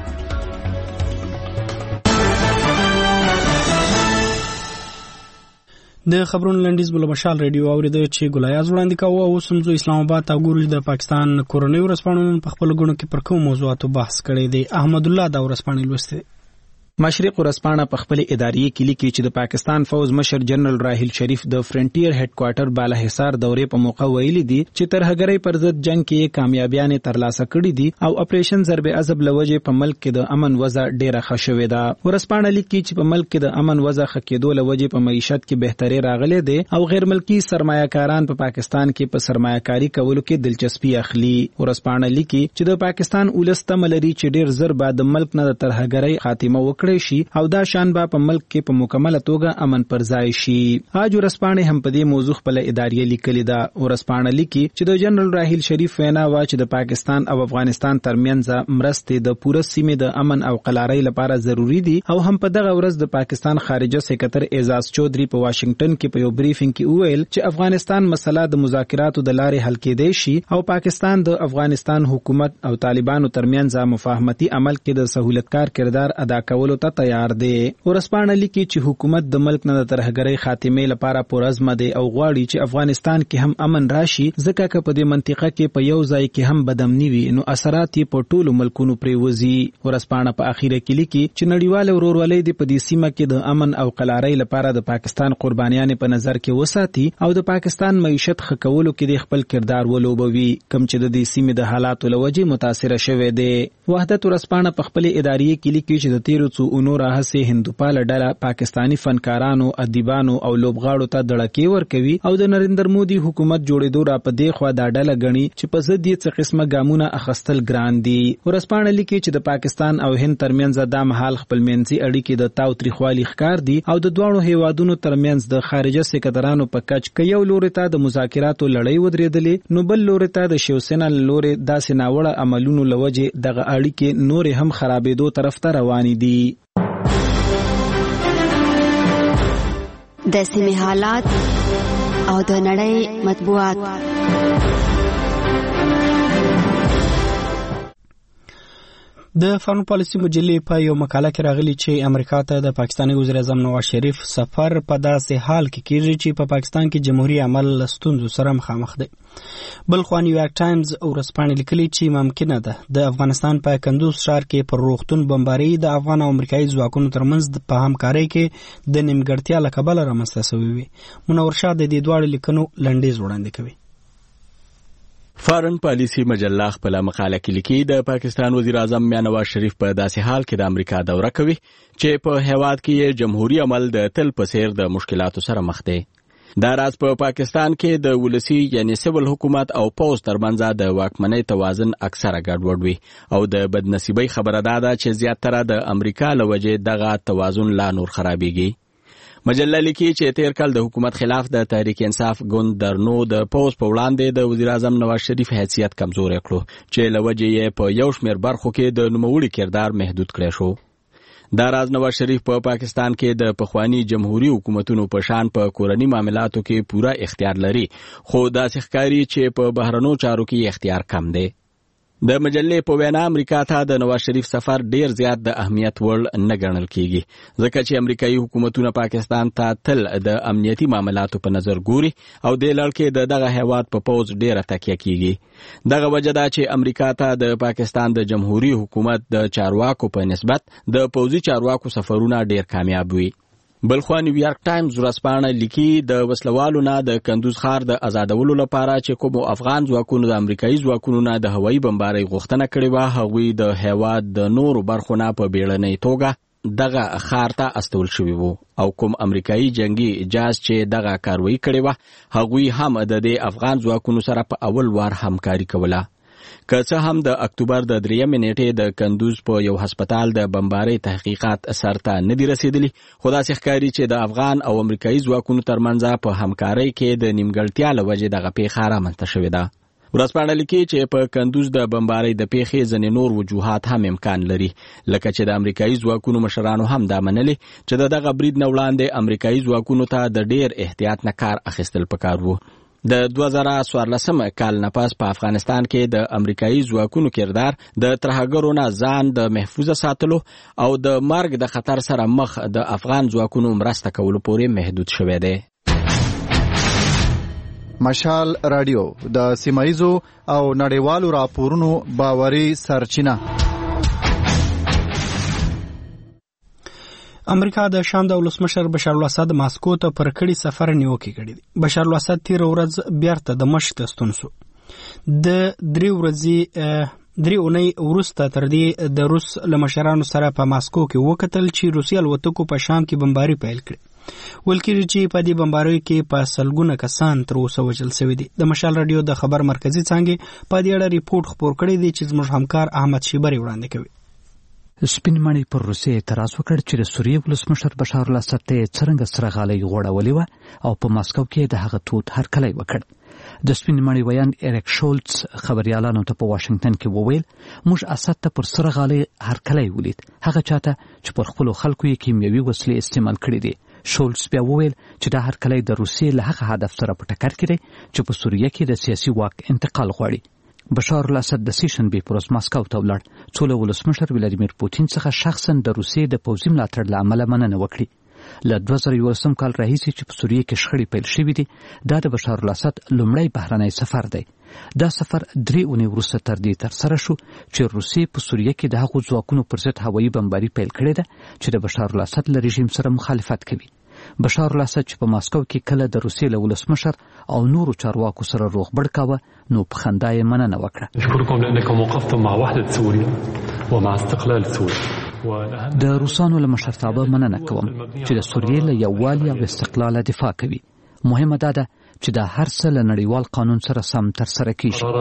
د خبرونو لنډیز بل مشال ریډیو اوریده چې ګلیاز وړاندې کاوه او سمزو اسلام آباد ته ګورل د پاکستان کورنۍ ورسپانو په خپل غونډه کې پر کوم موضوعاتو بحث کړی دی. احمد الله دا ورسپانې لوسته. مشرق ورسپانه په خپل اداري کې لیکي چې د پاکستان فوز مشر جنرال راحیل شریف د فرنټیر هډ کوارټر بالا حصار دورې په موقع ویلي دي چې ترهګرۍ پر ضد جنگ کې کامیابیانه ترلاسه کړې دي او اپریشن ضرب عذب لوجه په ملک کې د امن وضع ډیره ښه شوې ده. ورسپانه لیکي چې په ملک کې د امن وضع ښه کېدو لوجه په معیشت کې بهتري راغلې ده او غیر ملکی سرمایه‌کاران په پاکستان کې په سرمایه‌کاري کولو کې دلچسپي اخلي. ورسپانه لیکي چې د پاکستان ولست ملري چې ډیر زر بعد ملک نه د ترهګرۍ خاتمه وکړي شي او دا شان با په ملک کې په مکمله توګه امن پر ځای شي. اج ورسپانه هم په دې موضوع خپل اداري لیکلي ده. ورسپانه لیکي چې د جنرال راحیل شریف وینا وا چې د پاکستان او افغانستان ترمنځ مرستې د پوره سیمې د امن او قلارۍ لپاره ضروری دي او هم په دغه ورځ د پاکستان خارجه سکرټر اعزاز چودري په واشنگټن کې په یو بریفینګ کې وویل چې افغانستان مسله د مذاکراتو د لارې حل کېدای شي او پاکستان د افغانستان حکومت او طالبانو ترمنځ مفاهمتي عمل کې د سہولتکار کردار ادا کولو ته تیار دی. ورسپانه لیکي چې حکومت د ملک نه د ترهګرۍ خاتمه لپاره پرزمه دی او غواړي چې افغانستان کې هم امن راشي ځکه چې په دې منطقه کې په یو ځای کې هم بدامني وي نو اثرات یې په ټولو ملکونو پریوزي. ورسپانه په اخیره کې لیکي چې نړیوال ورورولۍ د په دې سیمه کې د امن او قلارۍ لپاره د پاکستان قربانیان په نظر کې وساتي او د پاکستان معیشت ښه کولو کې د خپل کردار ولوبوي کوم چې د دې سیمې د حالاتو لوجه متاثر شوه دی. وحدت ورسپانه په خپل اداري کې لیکي چې د تیرو څو اونو راهسه هندوپال ډله پاکستانی فنکارانو، ادیبانو او لوبغاړو ته دړکې ورکوي او د نریندر مودي حکومت جوړېدو را په دې خوا دا ډله غني چې په ضد یې څه قسمه ګامونه اخستل ګران دي. ورسپانه لیکي چې د پاکستان او هند ترمنځ د مهال خپل منځي اړیکې د تاو تریخوالي ښکار دي او د دوه هیوادونو ترمنځ د خارجه سکرټرانو په کچ کې یو لوري ته د مذاکراتو لړۍ ودرېدلې نو بل لوري ته د شیوسینا لوري داسې ناوړه عملونو لوجه دغه اړیکې نور هم خرابېدو طرف ته روان دي. د سیمې حالات او د نړۍ مطبوعات. د فارن پالیسي مجلې په یو مقاله کې راغلي چې امریکا ته د پاکستاني وزیر اعظم نواز شریف سفر په داسې حال کې کېږي چې په پاکستان کې جمهوریت عمل له ستونزو سره مخامخ دی. بل خوا نیویارک ټایمز ورځپاڼې لیکلي چې ممکنه ده د افغانستان په کندوز ښار کې پر روغتون بمباري د افغان او امریکایي ځواکونو ترمنځ په همکارۍ کې د نیمګړتیا له کبله رامنځته شوې وي. منور شاه د دې دواړو لیکنو لنډیز وړاندې کوي. فارن پالیسی مجله خپل مقاله کې لیکي د پاکستان وزیر اعظم نواز شریف په داسې حال کې د امریکا دوره کوي چې په هیواد کې جمهوریت عمل د تل په څیر د مشکلاتو سره مخ دی. دا راز په پا پاکستان کې د ولسی یعنی سیول حکومت او پوز ترمنځ د واکمنۍ توازن اکثره ګډوډ وي او د بدنصیبۍ خبره ده چې زیاتره د امریکا له وجې دغه توازن لا نور خرابېږي. مجله لیکي چې تیر کال د حکومت خلاف د تحریک انصاف ګوند درنو د پوز په وړاندې د وزیر اعظم نواز شریف حیثیت کمزوري کړو چې له وجې یې په یو شمېر برخو کې د نوموړي کردار محدود کړی شو. دا راز نواز شریف په پا پاکستان کې د پخوانی جمهوریت حکومتونو په شان په کورنی معاملاتو کې پورا اختیار لري، خو داسې ښکاري چې په بهرنو چارو کې اختیار کم دی. د مجلې په وینا امریکا ته د نواز شریف سفر ډیر زیات د اهمیت وړ نه ګڼل کیږي ځکه چې امریکایي حکومتونه پاکستان ته تل د امنیتي معاملاتو په نظر ګوري او د لړ کې د دغه هیواد په پوز ډیره تکیه کیږي. دغه وجه ده چې امریکا ته د پاکستان د جمهوریت حکومت د چارواکو په نسبت د پوزي چارواکو سفرونه ډیر کامیاب وي. بلخوا نیویارک ټایمز ورځپاڼه لیکي د وسلوالو نه د کندوز ښار د آزادولو لپاره چې کوم افغان ځواکونو د امریکایي ځواکونو نه د هوایي بمبارۍ غوښتنه کړې وه، هغوی د هیواد د نورو برخو نه په بیړنۍ توګه دغه ښار ته استول شوي وو او کوم امریکایي جنگي جهاز چې دغه کاروایی کړې وه هغوی هم د دې افغان ځواکونو سره په اول وار همکاري کوله. که څه هم د اکتوبر د درېیمې نیټې د کندوز په یو هسپتال د بمبارۍ تحقیقات سرته نه دي رسیدلي، خو داسې ښکاري چې د افغان او امریکایي ځواکونو ترمنځ په همکارۍ کې د نیمګړتیا له وجې دغه پیښه رامنځته شوې ده. ورځپاڼه لیکي چې په کندوز د بمبارۍ د پیښې ځینې نور وجوهات هم امکان لري، لکه چې د امریکایي ځواکونو مشرانو هم دا منلي چې د دغه برید نه وړاندې امریکایي ځواکونو ته د ډیر احتیاط نه کار اخیستل پکار وو. د دوه زره څوارلسم کال نه پس په افغانستان کې د امریکایي ځواکونو کردار د ترهګرو نه ځان د محفوظ ساتلو او د مرګ د خطر سره مخ د افغان ځواکونو مرسته کولو پورې محدود شوی دی. مشال رادیو د سیمایزو او نړیوالو راپورونو باوري سرچینه. امریکا د شام د ولسمشر بشار الاسد ماسکو ته پر کړي سفر نیوکه کړې دي. بشار الاسد تیر ورځ بیرته د مشق ته ستون شو. د درې ورځې درې اونۍ وروسته تر دې د روس له مشرانو سره په ماسکو کې وکتل چې روسي الوتکو په شام کې بمباري پیل کړې. ویل کېږي چې په دې بمبارۍ کې په سلګونه کسان تر اوسه وژل شوي دي. د مشال رادیو د خبر مرکزي څانګې په دې اړه ریپورت خپور کړی دی چې زموږ همکار احمد شیبری وړاندې کوي. سپین مړی پر روسیې اعتراض وکړ چې د سوریې ولسمشر بشار الاسد ته څرنګه سره غالۍ غوړولې وه او په ماسکو کې د هغه تود هرکلی وکړ. د سپین مړی ویان ایریک شولټس خبریالانو ته په واشنگټن کې وویل موږ اسد ته پر سره غالۍ هرکلی ولید، هغه چاته چې پر خپلو خلکو یې کیمیاوي وسلې استعمال کړي دي. شولټس بیا وویل چې دا هرکلی د روسیې له هغه هدف سره په ټکر کې دی چې په سوریه کې د سیاسي واک انتقال غواړي. بشار الاسد د سیشنبې پر ورځ ماسکو ته ولاړ، څو له ولسمشر ولادیمیر پوتین څخه شخصا د روسیې د پوځي ملاتړ له امله مننه وکړي. له دوه زره یولسم کال راهیسې چې په سوریې کې شخړې پیل شوي دي، دا د بشار الاسد لومړی بهرنی سفر دی. دا سفر درې اونۍ وروسته تر دې ترسره شو چې روسیې په سوریه کې د هغو ځواکونو پر ضد هوایي بمباري پیل کړې ده چې د بشار الاسد له رژیم سره مخالفت کوي. بشار الاسد چې په ماسکو کې کله د روسیې له ولسمشر او نورو چارواکو سره روغبړ کاوه نو په خندا یې مننه وکړه. اشکرکم لانکم وقفتم مع وحدة سوریا ومع استقلال سوریا. د روسانو له مشرتابه مننه کوم چې د سوریې له یووالي او استقلال دفاع کوي. مهمه ده ده چې دا هر څه له نړیوال قانون سره سم ترسره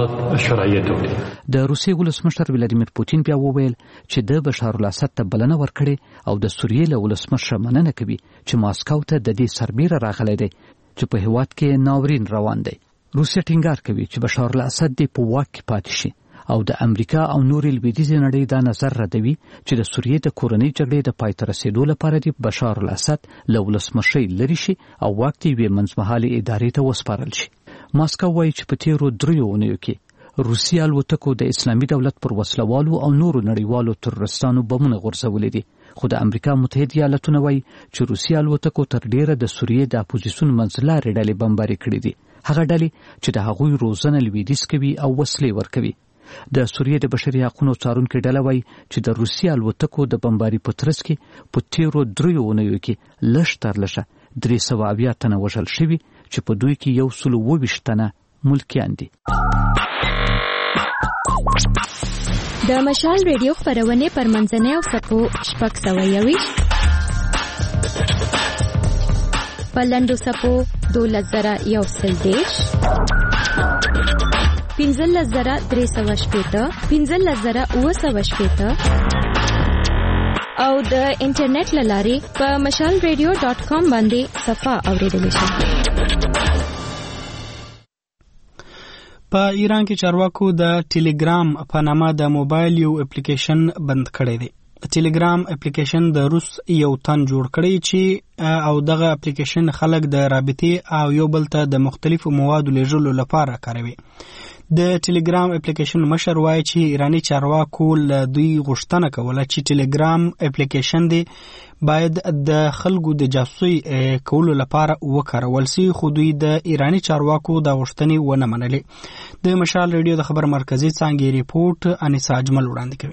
کیږي. د روسیې ولسمشر ولادیمیر پوتین بیا وویل چې د بشار الاسد ته بلنه ورکړې او د سوریې له ولسمشر مننه کوي چې ماسکو ته د دې سربیره راغلی دی چې په هیواد کې ناورین روان دی. روسیه ټینګار کوي چې بشار الاسد دې په واک کې پاتې شي او د امریکا او نورې لویدیځې نړۍ دا نظر ردوي چې د سوریې د کورنۍ جګړې د پای ته رسېدو لپاره دې بشار الاسد له ولسمشرۍ لرې شي او واک ته یوې منځمهالې ادارې ته وسپارل شي. ماسکو وایي چې په تیرو دریو اونیو کې روسي الوتکو د اسلامي دولت پر وسلوالو او نورو نړیوالو تروریستانو بمونه غورځولي دي، خو د امریکا متحده ایالاتونه وایي چې روسي الوتکو تر ډیره د سوریې د اپوزیسیون منځلارې ډلې بمباري کړي دي، هغه ډلې چې د هغوی روزنه لویدیځ کوي او وسلې ورکوي. د سوریې د بشري حقوقو څارونکو ډله وایي چې د روسي الوتکو د بمباري په ترڅ کې په تیرو دریو اونیو کې لږ تر لږه درې سوه اویا تنه وژل شوي چې په دوی کې یو سل اووه ویشت تنه ملکیان دي. د مشال ریډیو خپرونې پر منځنۍ او سپو شپږ سوه یویشت په لنډو څپو دولس زره یو سل دېرش پنځلس زره درې سوه شپېته پنځلس زره اووه سوه شپېته او د انټرنیټ له لارې په مشال ریډیو ډاټ کام باندې صفحه اورېدلی شئ. په ایران کې چارواکو د ټیلیګرام په نامه د موبایل یو اپلیکیشن بند کړی دی. ټیلیګرام اپلیکیشن د روس یو تن جوړ کړی چې او دغه اپلیکیشن خلک د رابطې او یو بل ته د مختلفو موادو لیږلو لپاره کاروي. د ټیلیګرام اپلیکیشن مشر وایي چې ایرانی چارواکو له دوی غوښتنه کوله چې ټیلیګرام اپلیکیشن دی باید د خلکو د جاسوسي کولو لپاره وکارول شي، خو دوی د ایرانی چارواکو د غوښتنې ونه منلې. د مشال ریډیو د خبر مرکزی څانګې ریپورت انیسا اجمل وړاندې کوي.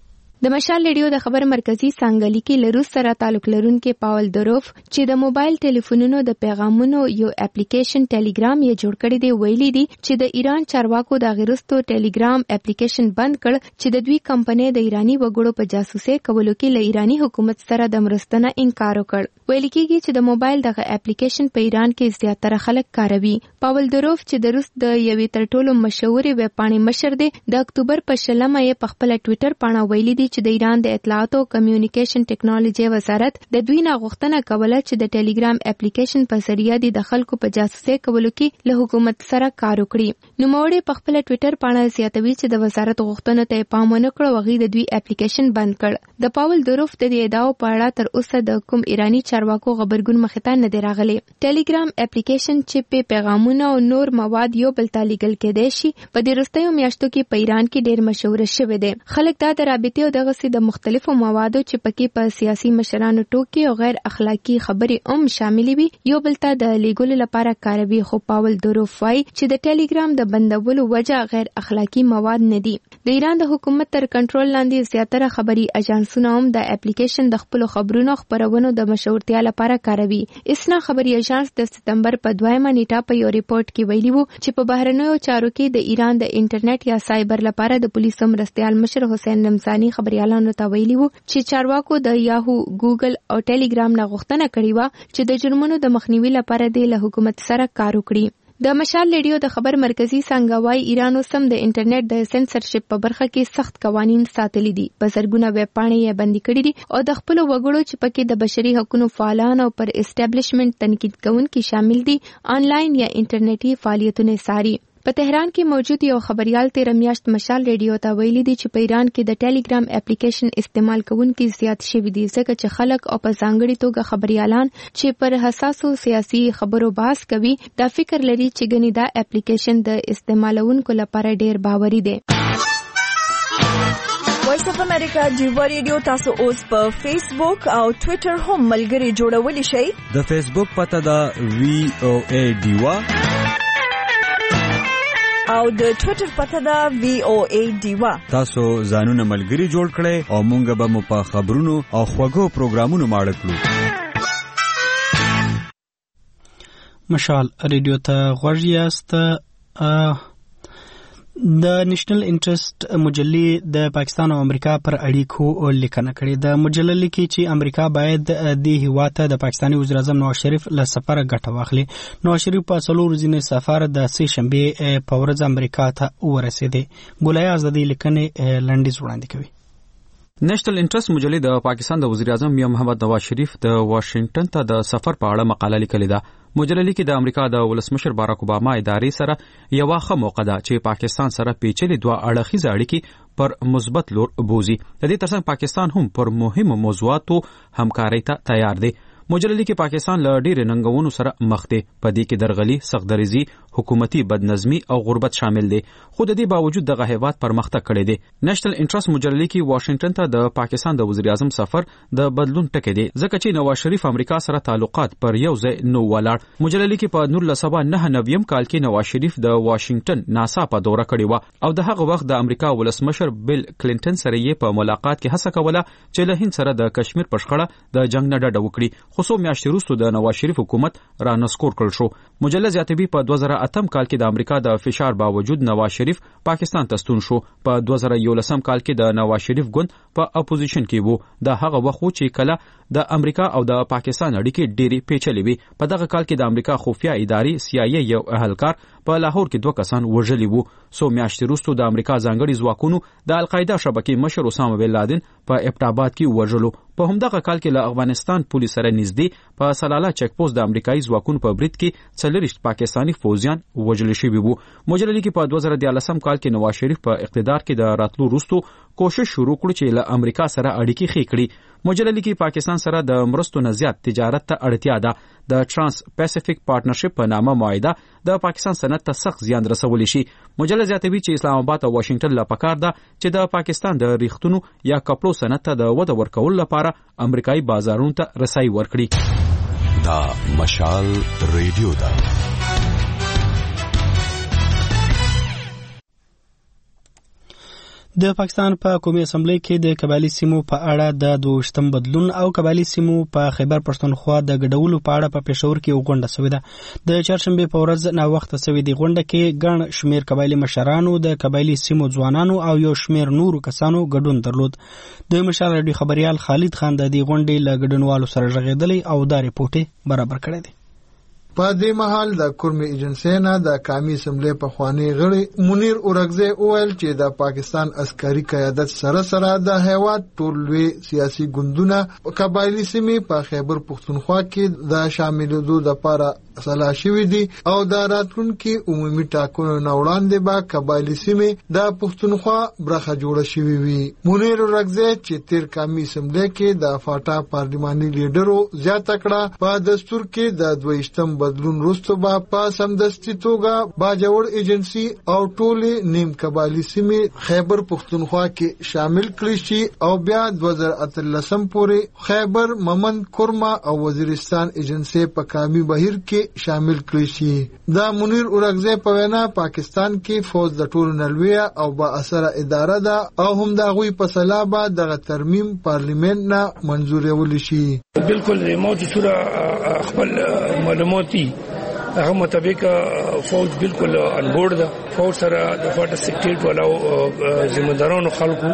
د مشال ریډیو د خبر مرکزی څانګه لیکي له روس سره تعلق لرونکي پاول دروف چې د موبایل ټلیفونونو د پیغامونو یو اپلیکیشن ټیلیګرام یې جوړ کړی دی، ویلي دي چې د ایران چارواکو د غیرستو ټیلیګرام اپلیکیشن بند کړ چې د دوی کمپنۍ د ایرانی وګړو په جاسوسي کولو کې له ایرانی حکومت سره د مرستنه انکار وکړ. ویل کېږي چې د موبایل دغه اپلیکیشن په ایران کې زیاتره خلک کاروي. پاول دروف چې د روس د یوې تر ټولو مشهورې ویب پاڼې مشر دی، د اکتوبر په شلمه یې په خپل ټوئیټر پاڼه ویلي دي چې د ایران د اطلاعات او کمیونیکیشن ټیکنالوژي وزارت د دوی نه غوښتنه کوله چې د ټیلیګرام اپلیکیشن په ذریعہ د خلکو په جاسوسي کولو کې له حکومت سره کار وکړي. نوموړی په خپل ټوئیټر پاڼه زیاتوي چې د وزارت غوښتنو ته پام ونه کړ او هغوی د دوی اپلیکیشن بند کړ. د پاول دروف د دې ادعاو په اړه تر اوسه د کوم ایرانی چارواکو غبرګون مخې ته نه دی راغلی. ټیلیګرام اپلیکیشن چې په پیغامونه او نور مواد یو بل ته لیږل کېدای شي په دې وروستیو میاشتو کې په ایران کې ډېر مشهور شوی دی. خلک دا د رابطې او دغسې د مختلفو موادو چې پکې په سیاسي مشرانو ټوکې او غیر اخلاقی خبرې هم شاملې وي یو بل ته د لیږلو لپاره کاروي. خو پاول دروف وایي چې د ټیلیګرام د بندولو وجه غیر اخلاقی مواد نه دي. د ایران د حکومت تر کنټرول لاندې زیاتره خبري اجانسونه هم د اپلیکیشن د خپل خبرونو خبرونو د مشهورتیا لپاره کاروي. اسنا خبري اژانس د سپتمبر په دویمه نیټه په یو ریپورت کې ویلي وو چې په بهرنیو چارو کې د ایران د انټرنیټ یا سایبر لپاره د پولیسو مرستیال مشر حسین رمضانی خبريالانو ته ویلي وو چې چارواکو د یاهو، ګوګل او ټیلیګرام نه غوښتنه کړې و چې د جرمونو د مخنیوي لپاره د حکومت سره کار وکړي. د مشال ریډیو د خبر مرکزی څنګه وای ایران اوسم د انټرنیټ د سنسرشپ په برخه کې سخت قوانین ساتلي دي. په زرګونه ویب پاڼې یې بندي کړې دي او د خپل وګړو چې پکې د بشري حقوقو فعالان او پر اسټابلیشمنت تنقید کوونکي شامل دي آنلاین یا انټرنیټي فعالیتونه ساري. په تهران کې موجود یو خبريال تیر میاشت مشال ریډیو ته ویلي دي چې په ایران کې د ټیلیګرام اپلیکیشن استعمال کوونکي زیات شوي دي ځکه چې خلک او په ځانګړي توګه خبريالان چې پر حساسو سیاسي خبرو بحث کوي دا فکر لري چې ګنې دا اپلیکیشن د استعمالونکو لپاره ډیر باوري دی. وایس اف امریکا ډیوا ریډیو تاسو اوس په فیسبوک او ټوئیټر هم ملګري جوړولی شئ. د فیسبوک پته دا وی او ای ډیوا او د ټوئیټر پته دا وی او ای ډیوا. تاسو ځانونه ملګري جوړ کړئ او مونږ به مو په خبرونو او خوږو پروګرامونو ماړه کړو. مشال ریډیو ته غوږ یاست. د نېشنل انټرست مجلې د پاکستان او امریکا پر اړیکو لیکنه کړې. د مجلې لیکي چې امریکا باید د هیواد ته د پاکستاني وزیر اعظم نواز شریف له سفره ګټه واخلي. نواز شریف په څلور ورځې سفر د سې شنبه په ورځ امریکا ته ورسېدی. ګولای از د دې لیکنې لنډیز وړاندې کوي. نېشنل انټرست مجلې د پاکستان د وزیر اعظم میا محمد نواز شریف د واشنگټن ته د سفر په اړه مقاله لیکلې ده. مجلې لیکي د امریکا د ولسمشر باراک اوباما ادارې سره یو ښه موقع ده چې پاکستان سره پیچلې دوه اړخیزه اړیکې پر مثبت لور بوزي. د دې ترڅنګ پاکستان هم پر مهمو موضوعاتو همکارۍ ته تیار دی. مجللی کې پاکستان له ډېر ننګونو سره مخ دی. په دې کې درغلي، سختدریزي، حکومتي بدنظمي او غربت شامل دي. خو د دې باوجود دغه هیواد پرمختګ کړی دی. نېشنل انټرست مجللی کې واشنگټن ته د پاکستان د وزیر اعظم سفر د بدلون ټکی دی، ځکه چې نواز شریف امریکا سره تعلقات پر یو ځای نو ولاړ. مجللی کې په نولس سوه نهه نوي کال کې نواز شریف د واشنگټن ناسا په دوره کړې و او د هغه وخت د امریکا ولسمشر بیل کلینټن سره یې په ملاقات کې هڅه کوله چې له هند سره د کشمیر پر شخړه د جنگ نه ډډه وکړي. خو څو میاشتې وروسته د نواز شریف حکومت را نسکور کړل شو. مجله زیاتوي په دوه زره اتم کال کې د امریکا د فشار باوجود نواز شریف پاکستان ته ستون شو. په دوه زره یولسم کال کې د نواز شریف ګوند په اپوزیشن کې وو. د هغه وخت چې کله د امریکا او د پاکستان اړیکې ډېرې پیچلې وي. په دغه کال کې د امریکا خفیه ادارې سی آی ای یو اهلکار په لاهور کې دوه کسان وژلي وو. څو میاشتې وروسته د امریکا ځانګړي ځواکونو د القاعده شبکې مشر اسامه بن لادن په ابټاباد کې وژلو. په همدغه کال کې له افغانستان پولیس سره نږدې په سلاله چک پوسټ د امریکایي ځواکونو په برید کې څلوېښت پاکستاني فوجیان وژل شوي وو. مجللی کې په دوه زره دیارلسم کال کې نواز شریف په اقتدار کې د راتلو وروسته کوشش شروع کړ چې له امریکا سره اړیکې ښې کړي. مجللی کې پاکستان سره د مرستو نه زیات تجارت ته اړتیا ده. د ترانس پیسفیک پارټنرشپ په نامه معاهده د پاکستان صنعت ته سخت زیان رسولی شي. مجله زیاتوي چې اسلام آباد او واشنگټن لا پکار ده چې د پاکستان د ریښتونو یا کپړو صنعت ته د وده ورکول لپاره امریکایي بازارونو ته رسایي ورکړي. دا مشال ریډیو ده. د پاکستان په قومي اسمبلی کې د قبایلی سیمو په اړه د دوشتم بدلون او قبایلی سیمو په خیبر پښتونخوا د ګډولو په اړه په پېښور کې غونډه شوې ده. د چهارشنبې په ورځ نا وخت شوې د غونډه کې ګڼ شمیر قبایلی مشرانو، د قبایلی سیمو ځوانانو او یو شمیر نورو کسانو ګډون درلود. د مشال راډیو خبريال خالد خان د دې غونډې له ګډونوالو سره غږېدلی او دا ریپورټ برابر کړی دی. په دې مهال د کورمي ایجنسی نه د قومي اسمبلی په خوانی غړي منیر اورګزی اویل چې د پاکستان عسکري قیادت سره سره د هیواد ټول لوی سیاسي ګوندونه قبایلی سیمې په خیبر پښتونخوا کې د شاملېدو لپاره سلا شوې دي او د راتلونکي عمومي ټاکنو نه وړاندې به قبایلی سیمې د پښتونخوا برخه جوړه شوې وي. منیر اورګزی چې تیر قومي اسمبلی کې د فاټا پارلماني لیډرو زیاته کړه په دستور کې د دویشتم بدلون وروسته به په سمدستي توګه باجوړ ایجنسی او ټولې نیم قبایلی سیمې خیبر پښتونخوا کې شامل کړي شي او بیا دوه زره اتلسم پورې خیبر، ممند، کورما او وزیرستان ایجنسی په قومي بهیر کې شامل کړي شي. دا منیر اورګزی په وینا پاکستان کې فوج د ټولو نلویه او با اثره اداره ده او هم د هغوی په سلا به دغه ترمیم پارلیمنت نه منظورول شي. بالکل موجود صورت خپل معلوماتي هغه مطابق فوج بالکل ان بورډ ده. فوج سره د فاټا سیکریټ والا ذمہدارانو خلکو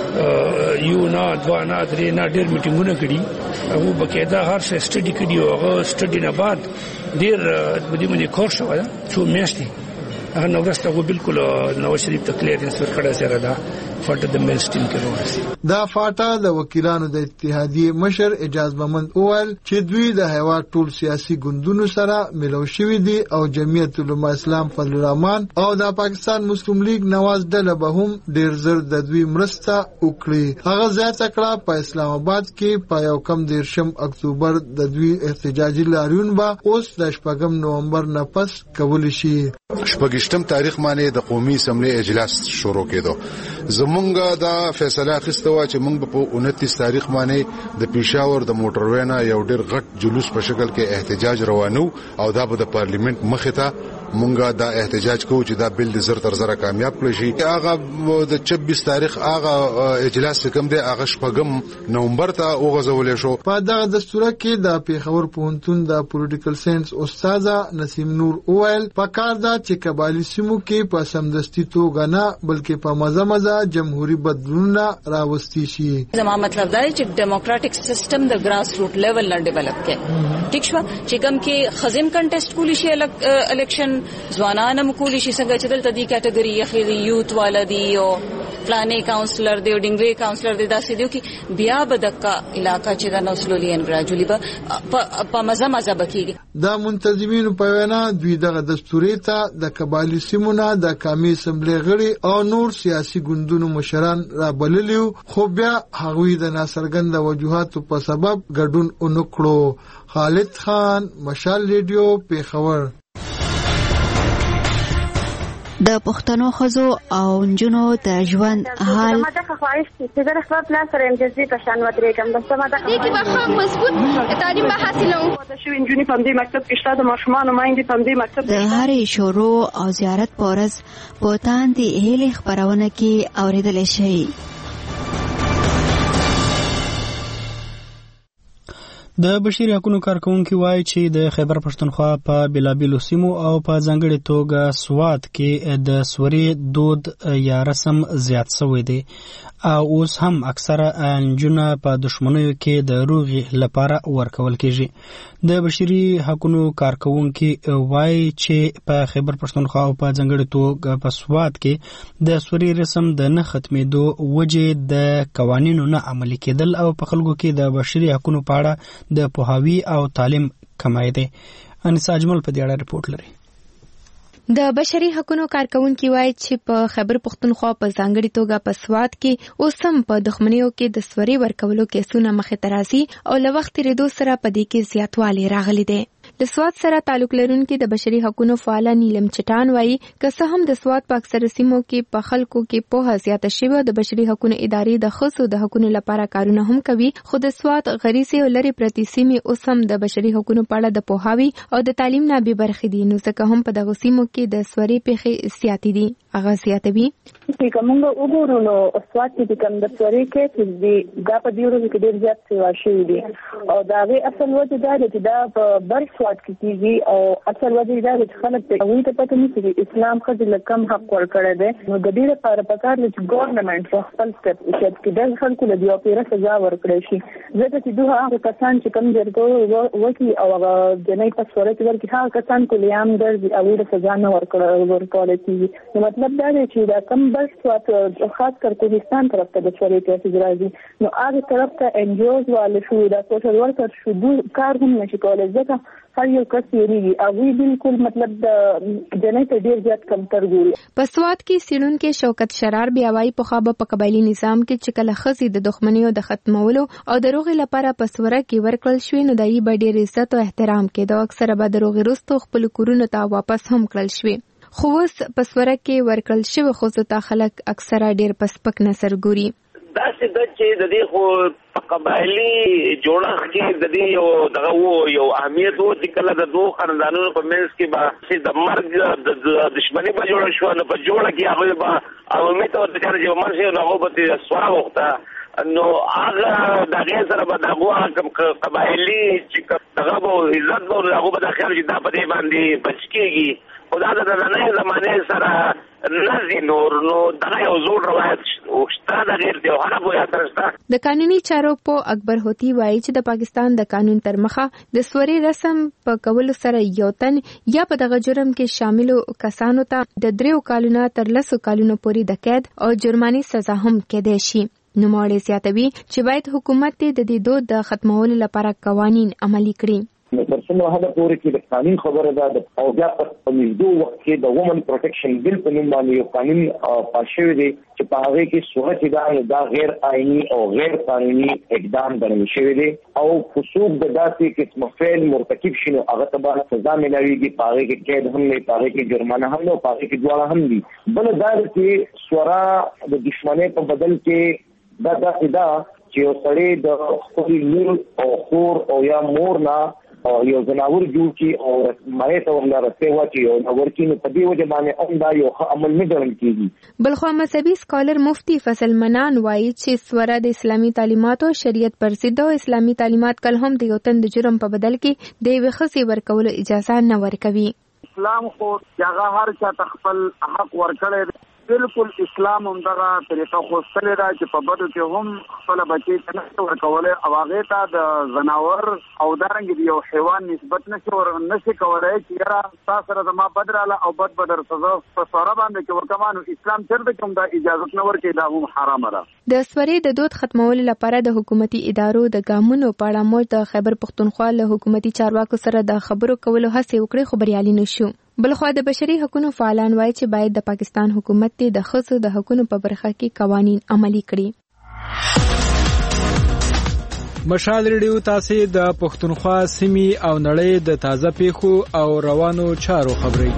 یو نه دوا نه درې نه ډېر میټینګونه کړي. هغه بقاعده هر څه سټډي کړي او هغه سټډي نه بعد ډېر د دې باندې کور شو ده څو میاشتې هغه نو ورسته بالکل نواز شریف ته کلیرنس ورکړی سره ده فاټا د مین سټیم کې ورسي. دا فاټا د وکیلانو د اتحادیې مشر اجاز محمد اویل چې دوی د هیواد ټول سیاسي ګوندونو سره ملو شوي دي او جمعیت علما اسلام فضل الرحمن او د پاکستان مسلم لیگ نواز ډله به هم ډیر زر د دوی مرسته وکړي. هغه زیاته کړه په اسلام آباد کې په یو کم دیرشم اکتوبر د دوی احتجاجي لاریون به اوس د شپږم نومبر نه پس کولی شي. شپږشتم تاریخ باندې د قومي اسمبلی اجلاس شروع کېدو. زمونږ دا فیصله اخیسته و چې موږ په انتیس تاریخ باندې د پیښاور د موټروي نه یو ډیر غټ جلوس په شکل کې احتجاج روانو او دا به د پارلیمنت مخې ته مونږه دا احتجاج کوو چې دا بل د زر تر زره کامیاب کړي شي. هغه د چوبیس تاریخ هغه اجلاس کوم دی هغه شپږم نومبر ته وغځول شو. په دغه دستور کې د پیښور پوهنتون د پولیټیکل ساينس استاد نسیم نور اویل په کار دا چې قبایلی سیمو کې په سمدستي توګه نه بلکې په مزه مزه جمهوریت بدلونونه راوستي شي. زما مطلب دا دی چې ډیموکراټک سیستم د ګراس روټ لیول نه ډیولپ کړي. ټیک شو چې کوم کې خزم کنټیسټ کولی شي الیکشن ځوانان هم کولی شي څنګه چې دلته دی کټګوري اخیری یوت والا دی او فلانې کاونسلر دی او ډنګري کاونسلر دی دا سیدو کې بیا بدکا علاقہ چې دا نو سلولي ان ګراجولي به په مزه مزه بکیږي. دا منتظمینو په وینا دوی دغه دستوري ته د قبایلی سیمونه د قومي اسمبلی غړي او نور سیاسي ګوندونو مشران را بللیو، خو بیا هغوی د ناڅرګند وجوهاتو په سبب ګډون اونکړو. خالد خان، مشال ریډیو، پیښور. د پښتنو ښځو او نجونو د ژوند حال ما ته خواهش چې د خپل پلان سره امتیازي په شان ودرېږم. بس ما ته دې کې به خام مضبوط تعلیم به حاصلو. د شو انجونی په دې مکتب کې شته، د ماشومان مایندې په دې مکتب د هرې شورو او زیارت پورز پوتان دی هلي خبرونه کې اوریدل شي. د بشري حقوقو کارکونکو وایي چې د خیبر پښتونخوا په بلابلو سیمو او په ځانګړي توګه سوات کې د سوري دود یا رسم زیات شوی دی او اوس هم اکثره انجونه په دشمنیو کې د روغي لپاره ورکول کیږي. د بشري حقوقو کارکونکو وایي چې په خیبر پښتونخوا او په ځانګړي توګه په سوات کې د سوري رسم د نه ختمېدو وجې د قوانینو نه عملي کېدل او په خلکو کې د بشري حقوقو په اړه د پوهاوی او تعلیم کمای دی. انیسا اجمل په دې اړه رپورټ لري. د بشري حقوقو کارکونکو وایي چې په خیبر پښتونخوا په ځانګړي توګه په سوات کې اوس هم په دښمنیو کې د سوري ورکولو کیسونه مخې ته راځي او له وخت تېرېدو سره په دې کې زیاتوالی راغلی دی. د سوات سره تعلق لرونکي د بشري حقوقو فعال نیلم چټان وایي که څه هم د سوات په اکثره سیمو کې په خلکو کې پوهه زیاته شوې، د بشري حقوقو ادارې د ښځو د حقوقو لپاره کارونه هم کوي، خو د سوات غریزي او لري پرتی سیمې اوس هم د بشري حقوقو په اړه د پوهاوی او د تعلیم نه بې برخې دي، نو ځکه هم په دغه سیمو کې د سوري پیښې زیاتې دي. هغه زیاتوي چې کومه وګورو نو سوات کې کوم د سوري کې چې دا په دې ورځو کې ډېر زیات سیوا شوي دي او دا غي اصل وجه دا دی چې دا په بر سوات کې کیږي او اصل وجه دا دی چې خلک ته وایي ته پته نشي چې اسلام خو د کم حق ورکړی دی، نو د دې لپاره پکار دی چې ګورنمنت خپل سټپ وکړي چې د خلکو له دیو پیره سزا ورکړي شي، ځکه چې دوه هغه کسان چې کم جرګو وکي او هغه جنۍ په سوري کې ورکي هغه کسان کولیام درځي او د سزا نه ورکړي ورکول کیږي. نو مطلب دا دی چې دا کم بر سوات خاص کر کوهستان طرف ته د سوري کې راځي، نو هغه طرف ته ان جی اوز والے شو دا سوشل ورکر شو دو کار هم نشي کولای، ځکه هر یو کس یې هغه بالکل مطلب د جنۍ ته ډیر زیات کمتر ګوري. په سوات کې سیړونکو شوکت شرار بیا وايي په خابه په قبایلی نظام کې چې کله خزي د دښمنیو د ختمولو او د روغي لپاره په سوره کې ورکړل شوی، نو دای به ډیر عزت او احترام کېده، اکثره به د روغي رستو خپل کورونو ته واپس هم کړل شوی، خو اوس په سوره کې ورکړل شوی خو ته خلک اکثره ډیر پسپک نظر ګوري. دا چې د چې د دې خو قبایلی جوړښت کې د دې یو دغه وو یو اهمیت وو چې کله د دوه خاندانونو په منځ کې به چې د مرګ د دښمنۍ په جوړه شو نو په جوړه کې هغه به عوامي تور د چې مرشي نو هغه به سوال وخته نو هغه دغه سره به دغه کوم قبایلی چې دغه به عزت به هغه به داخل چې دا په دې باندې بچ کېږي او دا د نړۍ زمانه سره نزي نور نو دغه یو زوړ روایت وشته د غیر دی هغه به یاترسته. د قانوني چارو په اکبر هوتی وایي چې د پاکستان د قانون تر مخه د سوري رسم په کولو سره یو تن یا په دغه جرم کې شامل کسانو ته د دریو کالونو تر لسو کالونو پورې د قید او جرماني سزا هم کېدای شي. نوموړی زیاتوي چې باید حکومت د دې دود د ختمولو لپاره قوانین عملي کړي. تر څو هغه پورې چې د قانون خبره ده او بیا په نږدې وخت کې د وومن پروټیکشن بل په نوم باندې یو قانون پاس شوی دی چې په هغه کې صورت دا دا غیر آئینی او غیر قانوني اقدام ګڼل شوی دی او خصوص د داسې قسم فعل مرتکب شنو هغه ته به سزا ملایوي، په هغه کې قید هم نه، په هغه کې جرمانه هم نه، په هغه کې دواړه هم دي. بل دا چې سورا د دښمنۍ په بدل کې دا داسې ده چې یو سړی د خپل لور او خور او یا مور نه او یو زناور جوړ کی او مړې ته ورلا رسې واچي او ورکینو په دې وجه باندې هم دا یو عمل نه ګڼل کیږي. بلخوا مذهبي سکالر مفتی فصل منان وایي چې سوره د اسلامي تعلیماتو شریعت پر ضد او اسلامي تعلیمات کله هم د یو تن د جرم په بدل کې د یوې ښځې ورکولو اجازه نه ورکوي. اسلام خو هغه هر چا ته خپل حق ورکړی بالکل اسلام هم دغه طریقه خوستلې ده چې په بدو کې هم خپل بچي ته نشي ورکولی او هغې ته د ځناور او دارنګې د یو حیوان نسبت نشي ور نشي کولی چې یاره ستا سره زما بد راله او بد به درته زه په سوره باندې کې وکړم. نو اسلام چېرته کې هم دا اجازت نه ورکوي، دا هم حرامه ده. د سورې د دود ختمولو لپاره د حکومتي ادارو د ګامونو په اړه موږ د خیبر پښتونخوا له حکومتي چارواکو سره د خبرو کولو هڅې وکړې خو بریالي نشو. بلخوا د بشري حقوقو فعالان وایي چې باید د پاکستان حکومت ته د ښځو د حقوقو په برخه کې قوانین عملي کړي. مشال ریډیو تاسو د پښتونخوا سیمې او نړۍ د تازه پیښو او روانو چارو خبري.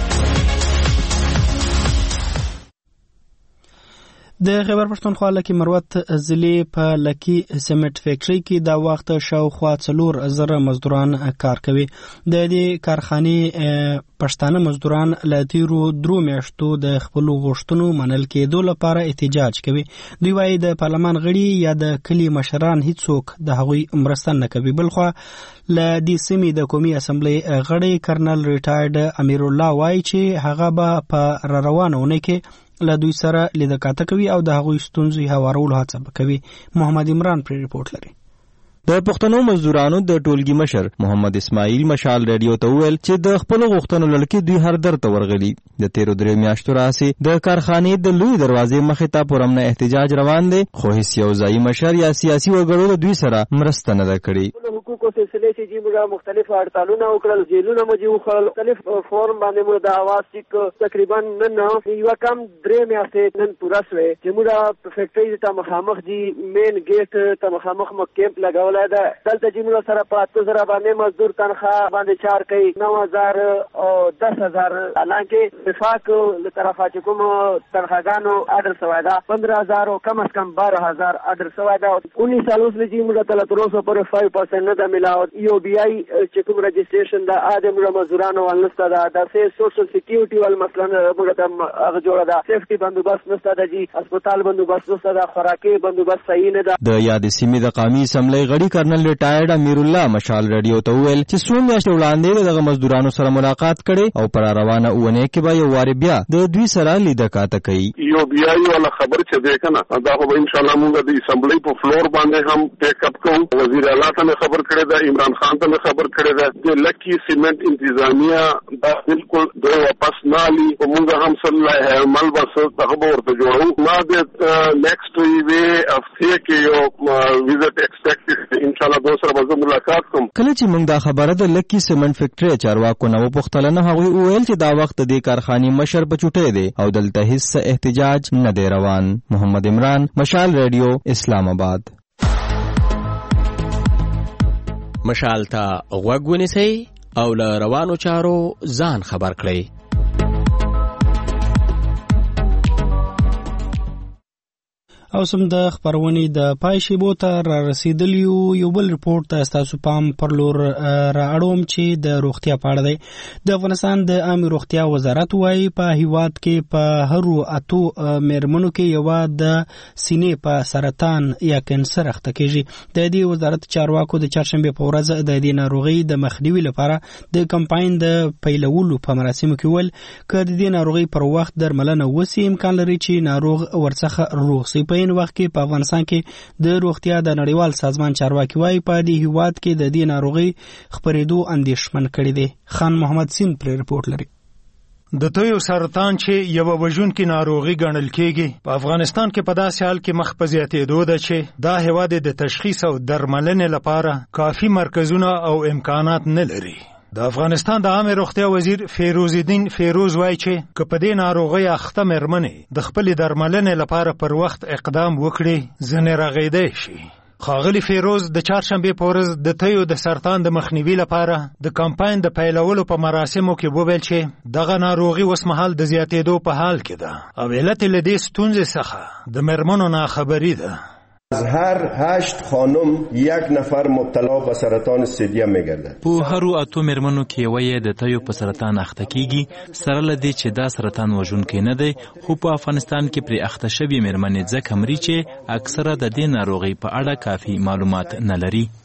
د خیبر پښتونخوا لکي مروت ضلع په لکي سیمنټ فیکټري کې د وخت شاوخوا څلور زره مزدوران کار کوي. د دې کارخانې پښتانه مزدوران له تیرو درو میاشتو د خپل غوښتنو منل کېدو لپاره احتجاج کوي. دوی وايي د پارلمان غړي یا د کلی مشران هیڅوک د هغوی مرسته نه کوي. بلخوا له دې سیمې د قومي اسمبلی غړي کرنل ریټایرډ امیر الله وايي چې هغه به په را روانونه کې له دوی سره لیدکاته کوي او د هغوی ستونزې هوارولو هڅه کوي. محمد عمران پر ریپورت لري. د پښتنو مزدورانو د ټولګي مشر محمد اسماعیل مشال ریډیو ته وویل چې د خپل غوښتنو لړکې دوی هر در ته ورغلي. د تیرو درې میاشتو راهیسې د کارخانې د لوی دروازې مخې ته پرامنه احتجاج روان دی، خو هیڅ یو ځایي مشر یا سیاسي وګړو له دوی سره مرسته نه ده کړې. حقوقو سلسله چې جی موږ مختلف هړتالونه وکړل، جیلونه مو جی وخړل، مختلف فورم باندې موږ د اواز ټیک تقریبا نن یو کم درې میاشتې نن پوره شوې چې موږ په فیکټري ته مخامخ جی مین ګیټ ته مخامخ مو کیمپ لګول ده. دلته چې موږ سره په اته زره باندې مزدور تنخواه باندې چار کوي نو هزار او دس هزار، حالانکه وفاق له طرفه چې کوم تنخواهګانو اډر شوی ده پندرہ هزار او کم از کم بارہ هزار اډر شوی ده. انیس سال اوس لږ موږ ته تر اوسه پورې فایو پرسنټ نه ده ملاوت. یو بی آی چې کوم رجسټریشن ده ا د موږ مزدورانو ول نشته ده، د سوشل سکیورټي ول مثلا موږ ته هغه جوړه ده، سیفټي بندوبست نشته ده، جی هسپتال بندوبست نشته ده، خوراکي بندوبست صحیح نه ده. د یاد سیمې د قومي اسمبلی غړي کرنل ریټایرډ امیر الله مشال ریډیو ته وویل چې څو میاشتې وړاندې دغه مزدورانو سره ملاقات کړي او پر روانه اونۍ کې به یو واري بیا د دوی سره لیدکاته کوي. یو بیا یو ولا خبر چې ده کنه دا خو ان شاء الله موږ د اسمبلی په فلور باندې هم ټیک اپ کوو. وزیر اعلی ته خبر کړی دا، عمران خان ته خبر کړی دا، د لکی سیمنٹ انتظامیه دا بالکل دوی واپس نه علي او موږ هم صلی الله عمل بس هغه ورته جوړو. ما د نیکسټ وی هفته کې یو ویزټ ایکسپیکټ ان شاء الله دوسر به ملاقات کوم. کله چې موږ دا خبره د لکی سیمنٹ فیکټري چارواکو نه وپوښتل نه هغوی وویل چې دا وخت د دې کارخانې مشر په چوټۍ دی او دلته هیڅ احتجاج نه دی روان. محمد عمران، مشال ریډیو، اسلام آباد. مشال ته غوږ ونیسئ او له روانو چارو ځان خبر کړئ. او سم د خبرونې د پای شیبو ته را رسیدلی یو بل ریپورت ته تاسو پام پر لور را اړوم چې د روغتیا په اړه دی. د افغانستان د عامه روغتیا وزارت وايي په هیواد کې په هرو اتو میرمنو کې یو د سینې په سرطان یا کانسر اخته کیږي. د دې وزارت چارواکو د چهارشنبه په ورځ د دې ناروغي د مخنیوي لپاره د کمپاین د پیلولو په مراسمو کې ول ک د دې ناروغي پر وخت درملنه وسی امکان لري چې ناروغ ورڅخه روغ شي. په وخت کې په افغانستان کې د روغتیا د نړیوال سازمان چارواکي وايي په دې هیواد کې د دې ناروغي خپرېدو اندېښمن کړي دي. خان محمد سین پر ریپورت لري. د تویو سرطان چې یو وژونکې ناروغي ګڼل کېږي په افغانستان کې په داسې حال کې مخ په زیاتېدو ده چې دا هیواد د تشخیص او درملنې لپاره کافي مرکزونه او امکانات نه لري. د افغانستان د عامه روغتیا وزیر فیروز الدین فیروز وایي چې که په دې ناروغۍ اخته مېرمنې د خپلې درملنې لپاره پر وخت اقدام وکړي ځنې رغېدی شي. ښاغلي فیروز د چهارشنبې په ورځ د تیو د سرطان د مخنیوي لپاره د کمپاین د پیلولو په مراسمو کې وویل چې دغه ناروغي اوس مهال د زیاتېدو په حال کې ده او علت یې له دې ستونزې څخه د مېرمنو ناخبري ده. از هر هشت خانم یک نفر مبتلا به سرطان ثدیه میگردد. په هرو اتو مېرمنو کې یوه د تیو په سرطان اخته کیږي. سره له دې چې دا سرطان وژونکی نه دی، خو په افغانستان کې پرې اخته شوي مېرمنې ځکه مري چې اکثره د دې ناروغۍ په اړه کافي معلومات نه لري.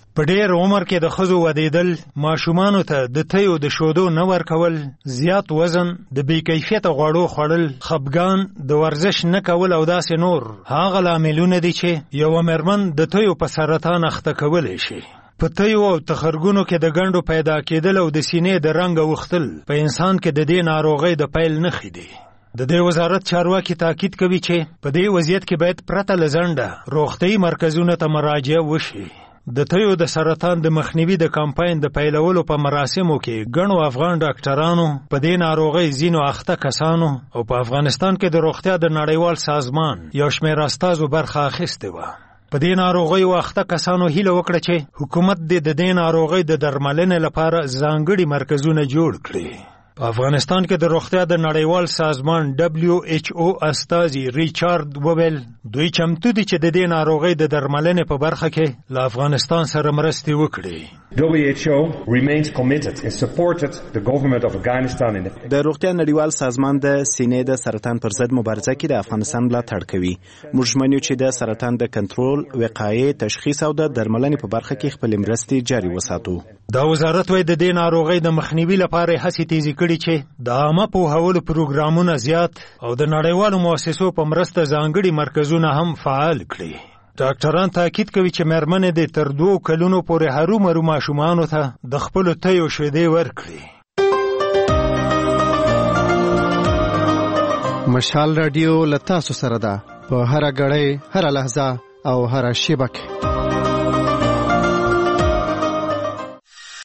په ډېر عمر کې د ښځو ودېدل، ماشومانو ته د تیو د شودو نه ورکول، زیات وزن، د بې کیفیته غوړو خوړل، خپګان، د ورزش نه کول او داسې نور هغه لاملونه دي چې یوه مېرمن د تیو په سرطان اخته کولی شي. په تیو او تخرګونو کې د ګنډو پیدا کېدل او د سینې د رنګ اوښتل په انسان کې د دې ناروغۍ د پیل نښې دي. د دې وزارت چارواکي تاکید کوي چې په دې وضعیت کې باید پرته له ځنډه روغتیایي مرکزونو ته مراجعه وشي. د تیو د سرطان د مخنیوي د کمپاین د پیلولو په مراسمو کې ګڼو افغان ډاکټرانو، په دې ناروغۍ ځینو اخته کسانو او په افغانستان کې د روغتیا د نړیوال سازمان یو شمېر استازو برخه اخیستې وه. په دې ناروغۍ واخته کسانو هیله وکړه چې حکومت دې د دې ناروغۍ د درملنې لپاره ځانګړي مرکزونه جوړ کړي. په افغانستان کې د روغتیا د نړیوال سازمان دبلیو ایچ او استازي ریچارد وویل دوی چمتو دي چې د دې ناروغۍ د درملنې په برخه کې له افغانستان سره مرستې وکړي. W H O remains committed and supported the government of Afghanistan in the د روغتیا نړیوال سازمان د سینې د سرطان پر ضد مبارزه کې د افغانستان ملاتړ کوي. موږ ژمن یو چې د سرطان د کنټرول، وقایې، تشخیص او د درملنې په برخه کې خپل مرستې جاري وساتو. دا وزارت وايي د دې ناروغۍ د مخنیوي لپاره هڅې تیزې کړي چې د عامه پوهولو پروګرامونه زیات او د نړیوالو مؤسسو په مرسته ځانګړي مرکزونه هم فعال کړي. ډاکټران تاکید کوي چې مېرمنې د تر دوو کلونو پورې هرومرو ماشومانو ته د خپلو تیو شیدې ورکړي. مشال رادیو له تاسو سره ده په هره ګړۍ، هره لحظه او هره شیبه کې.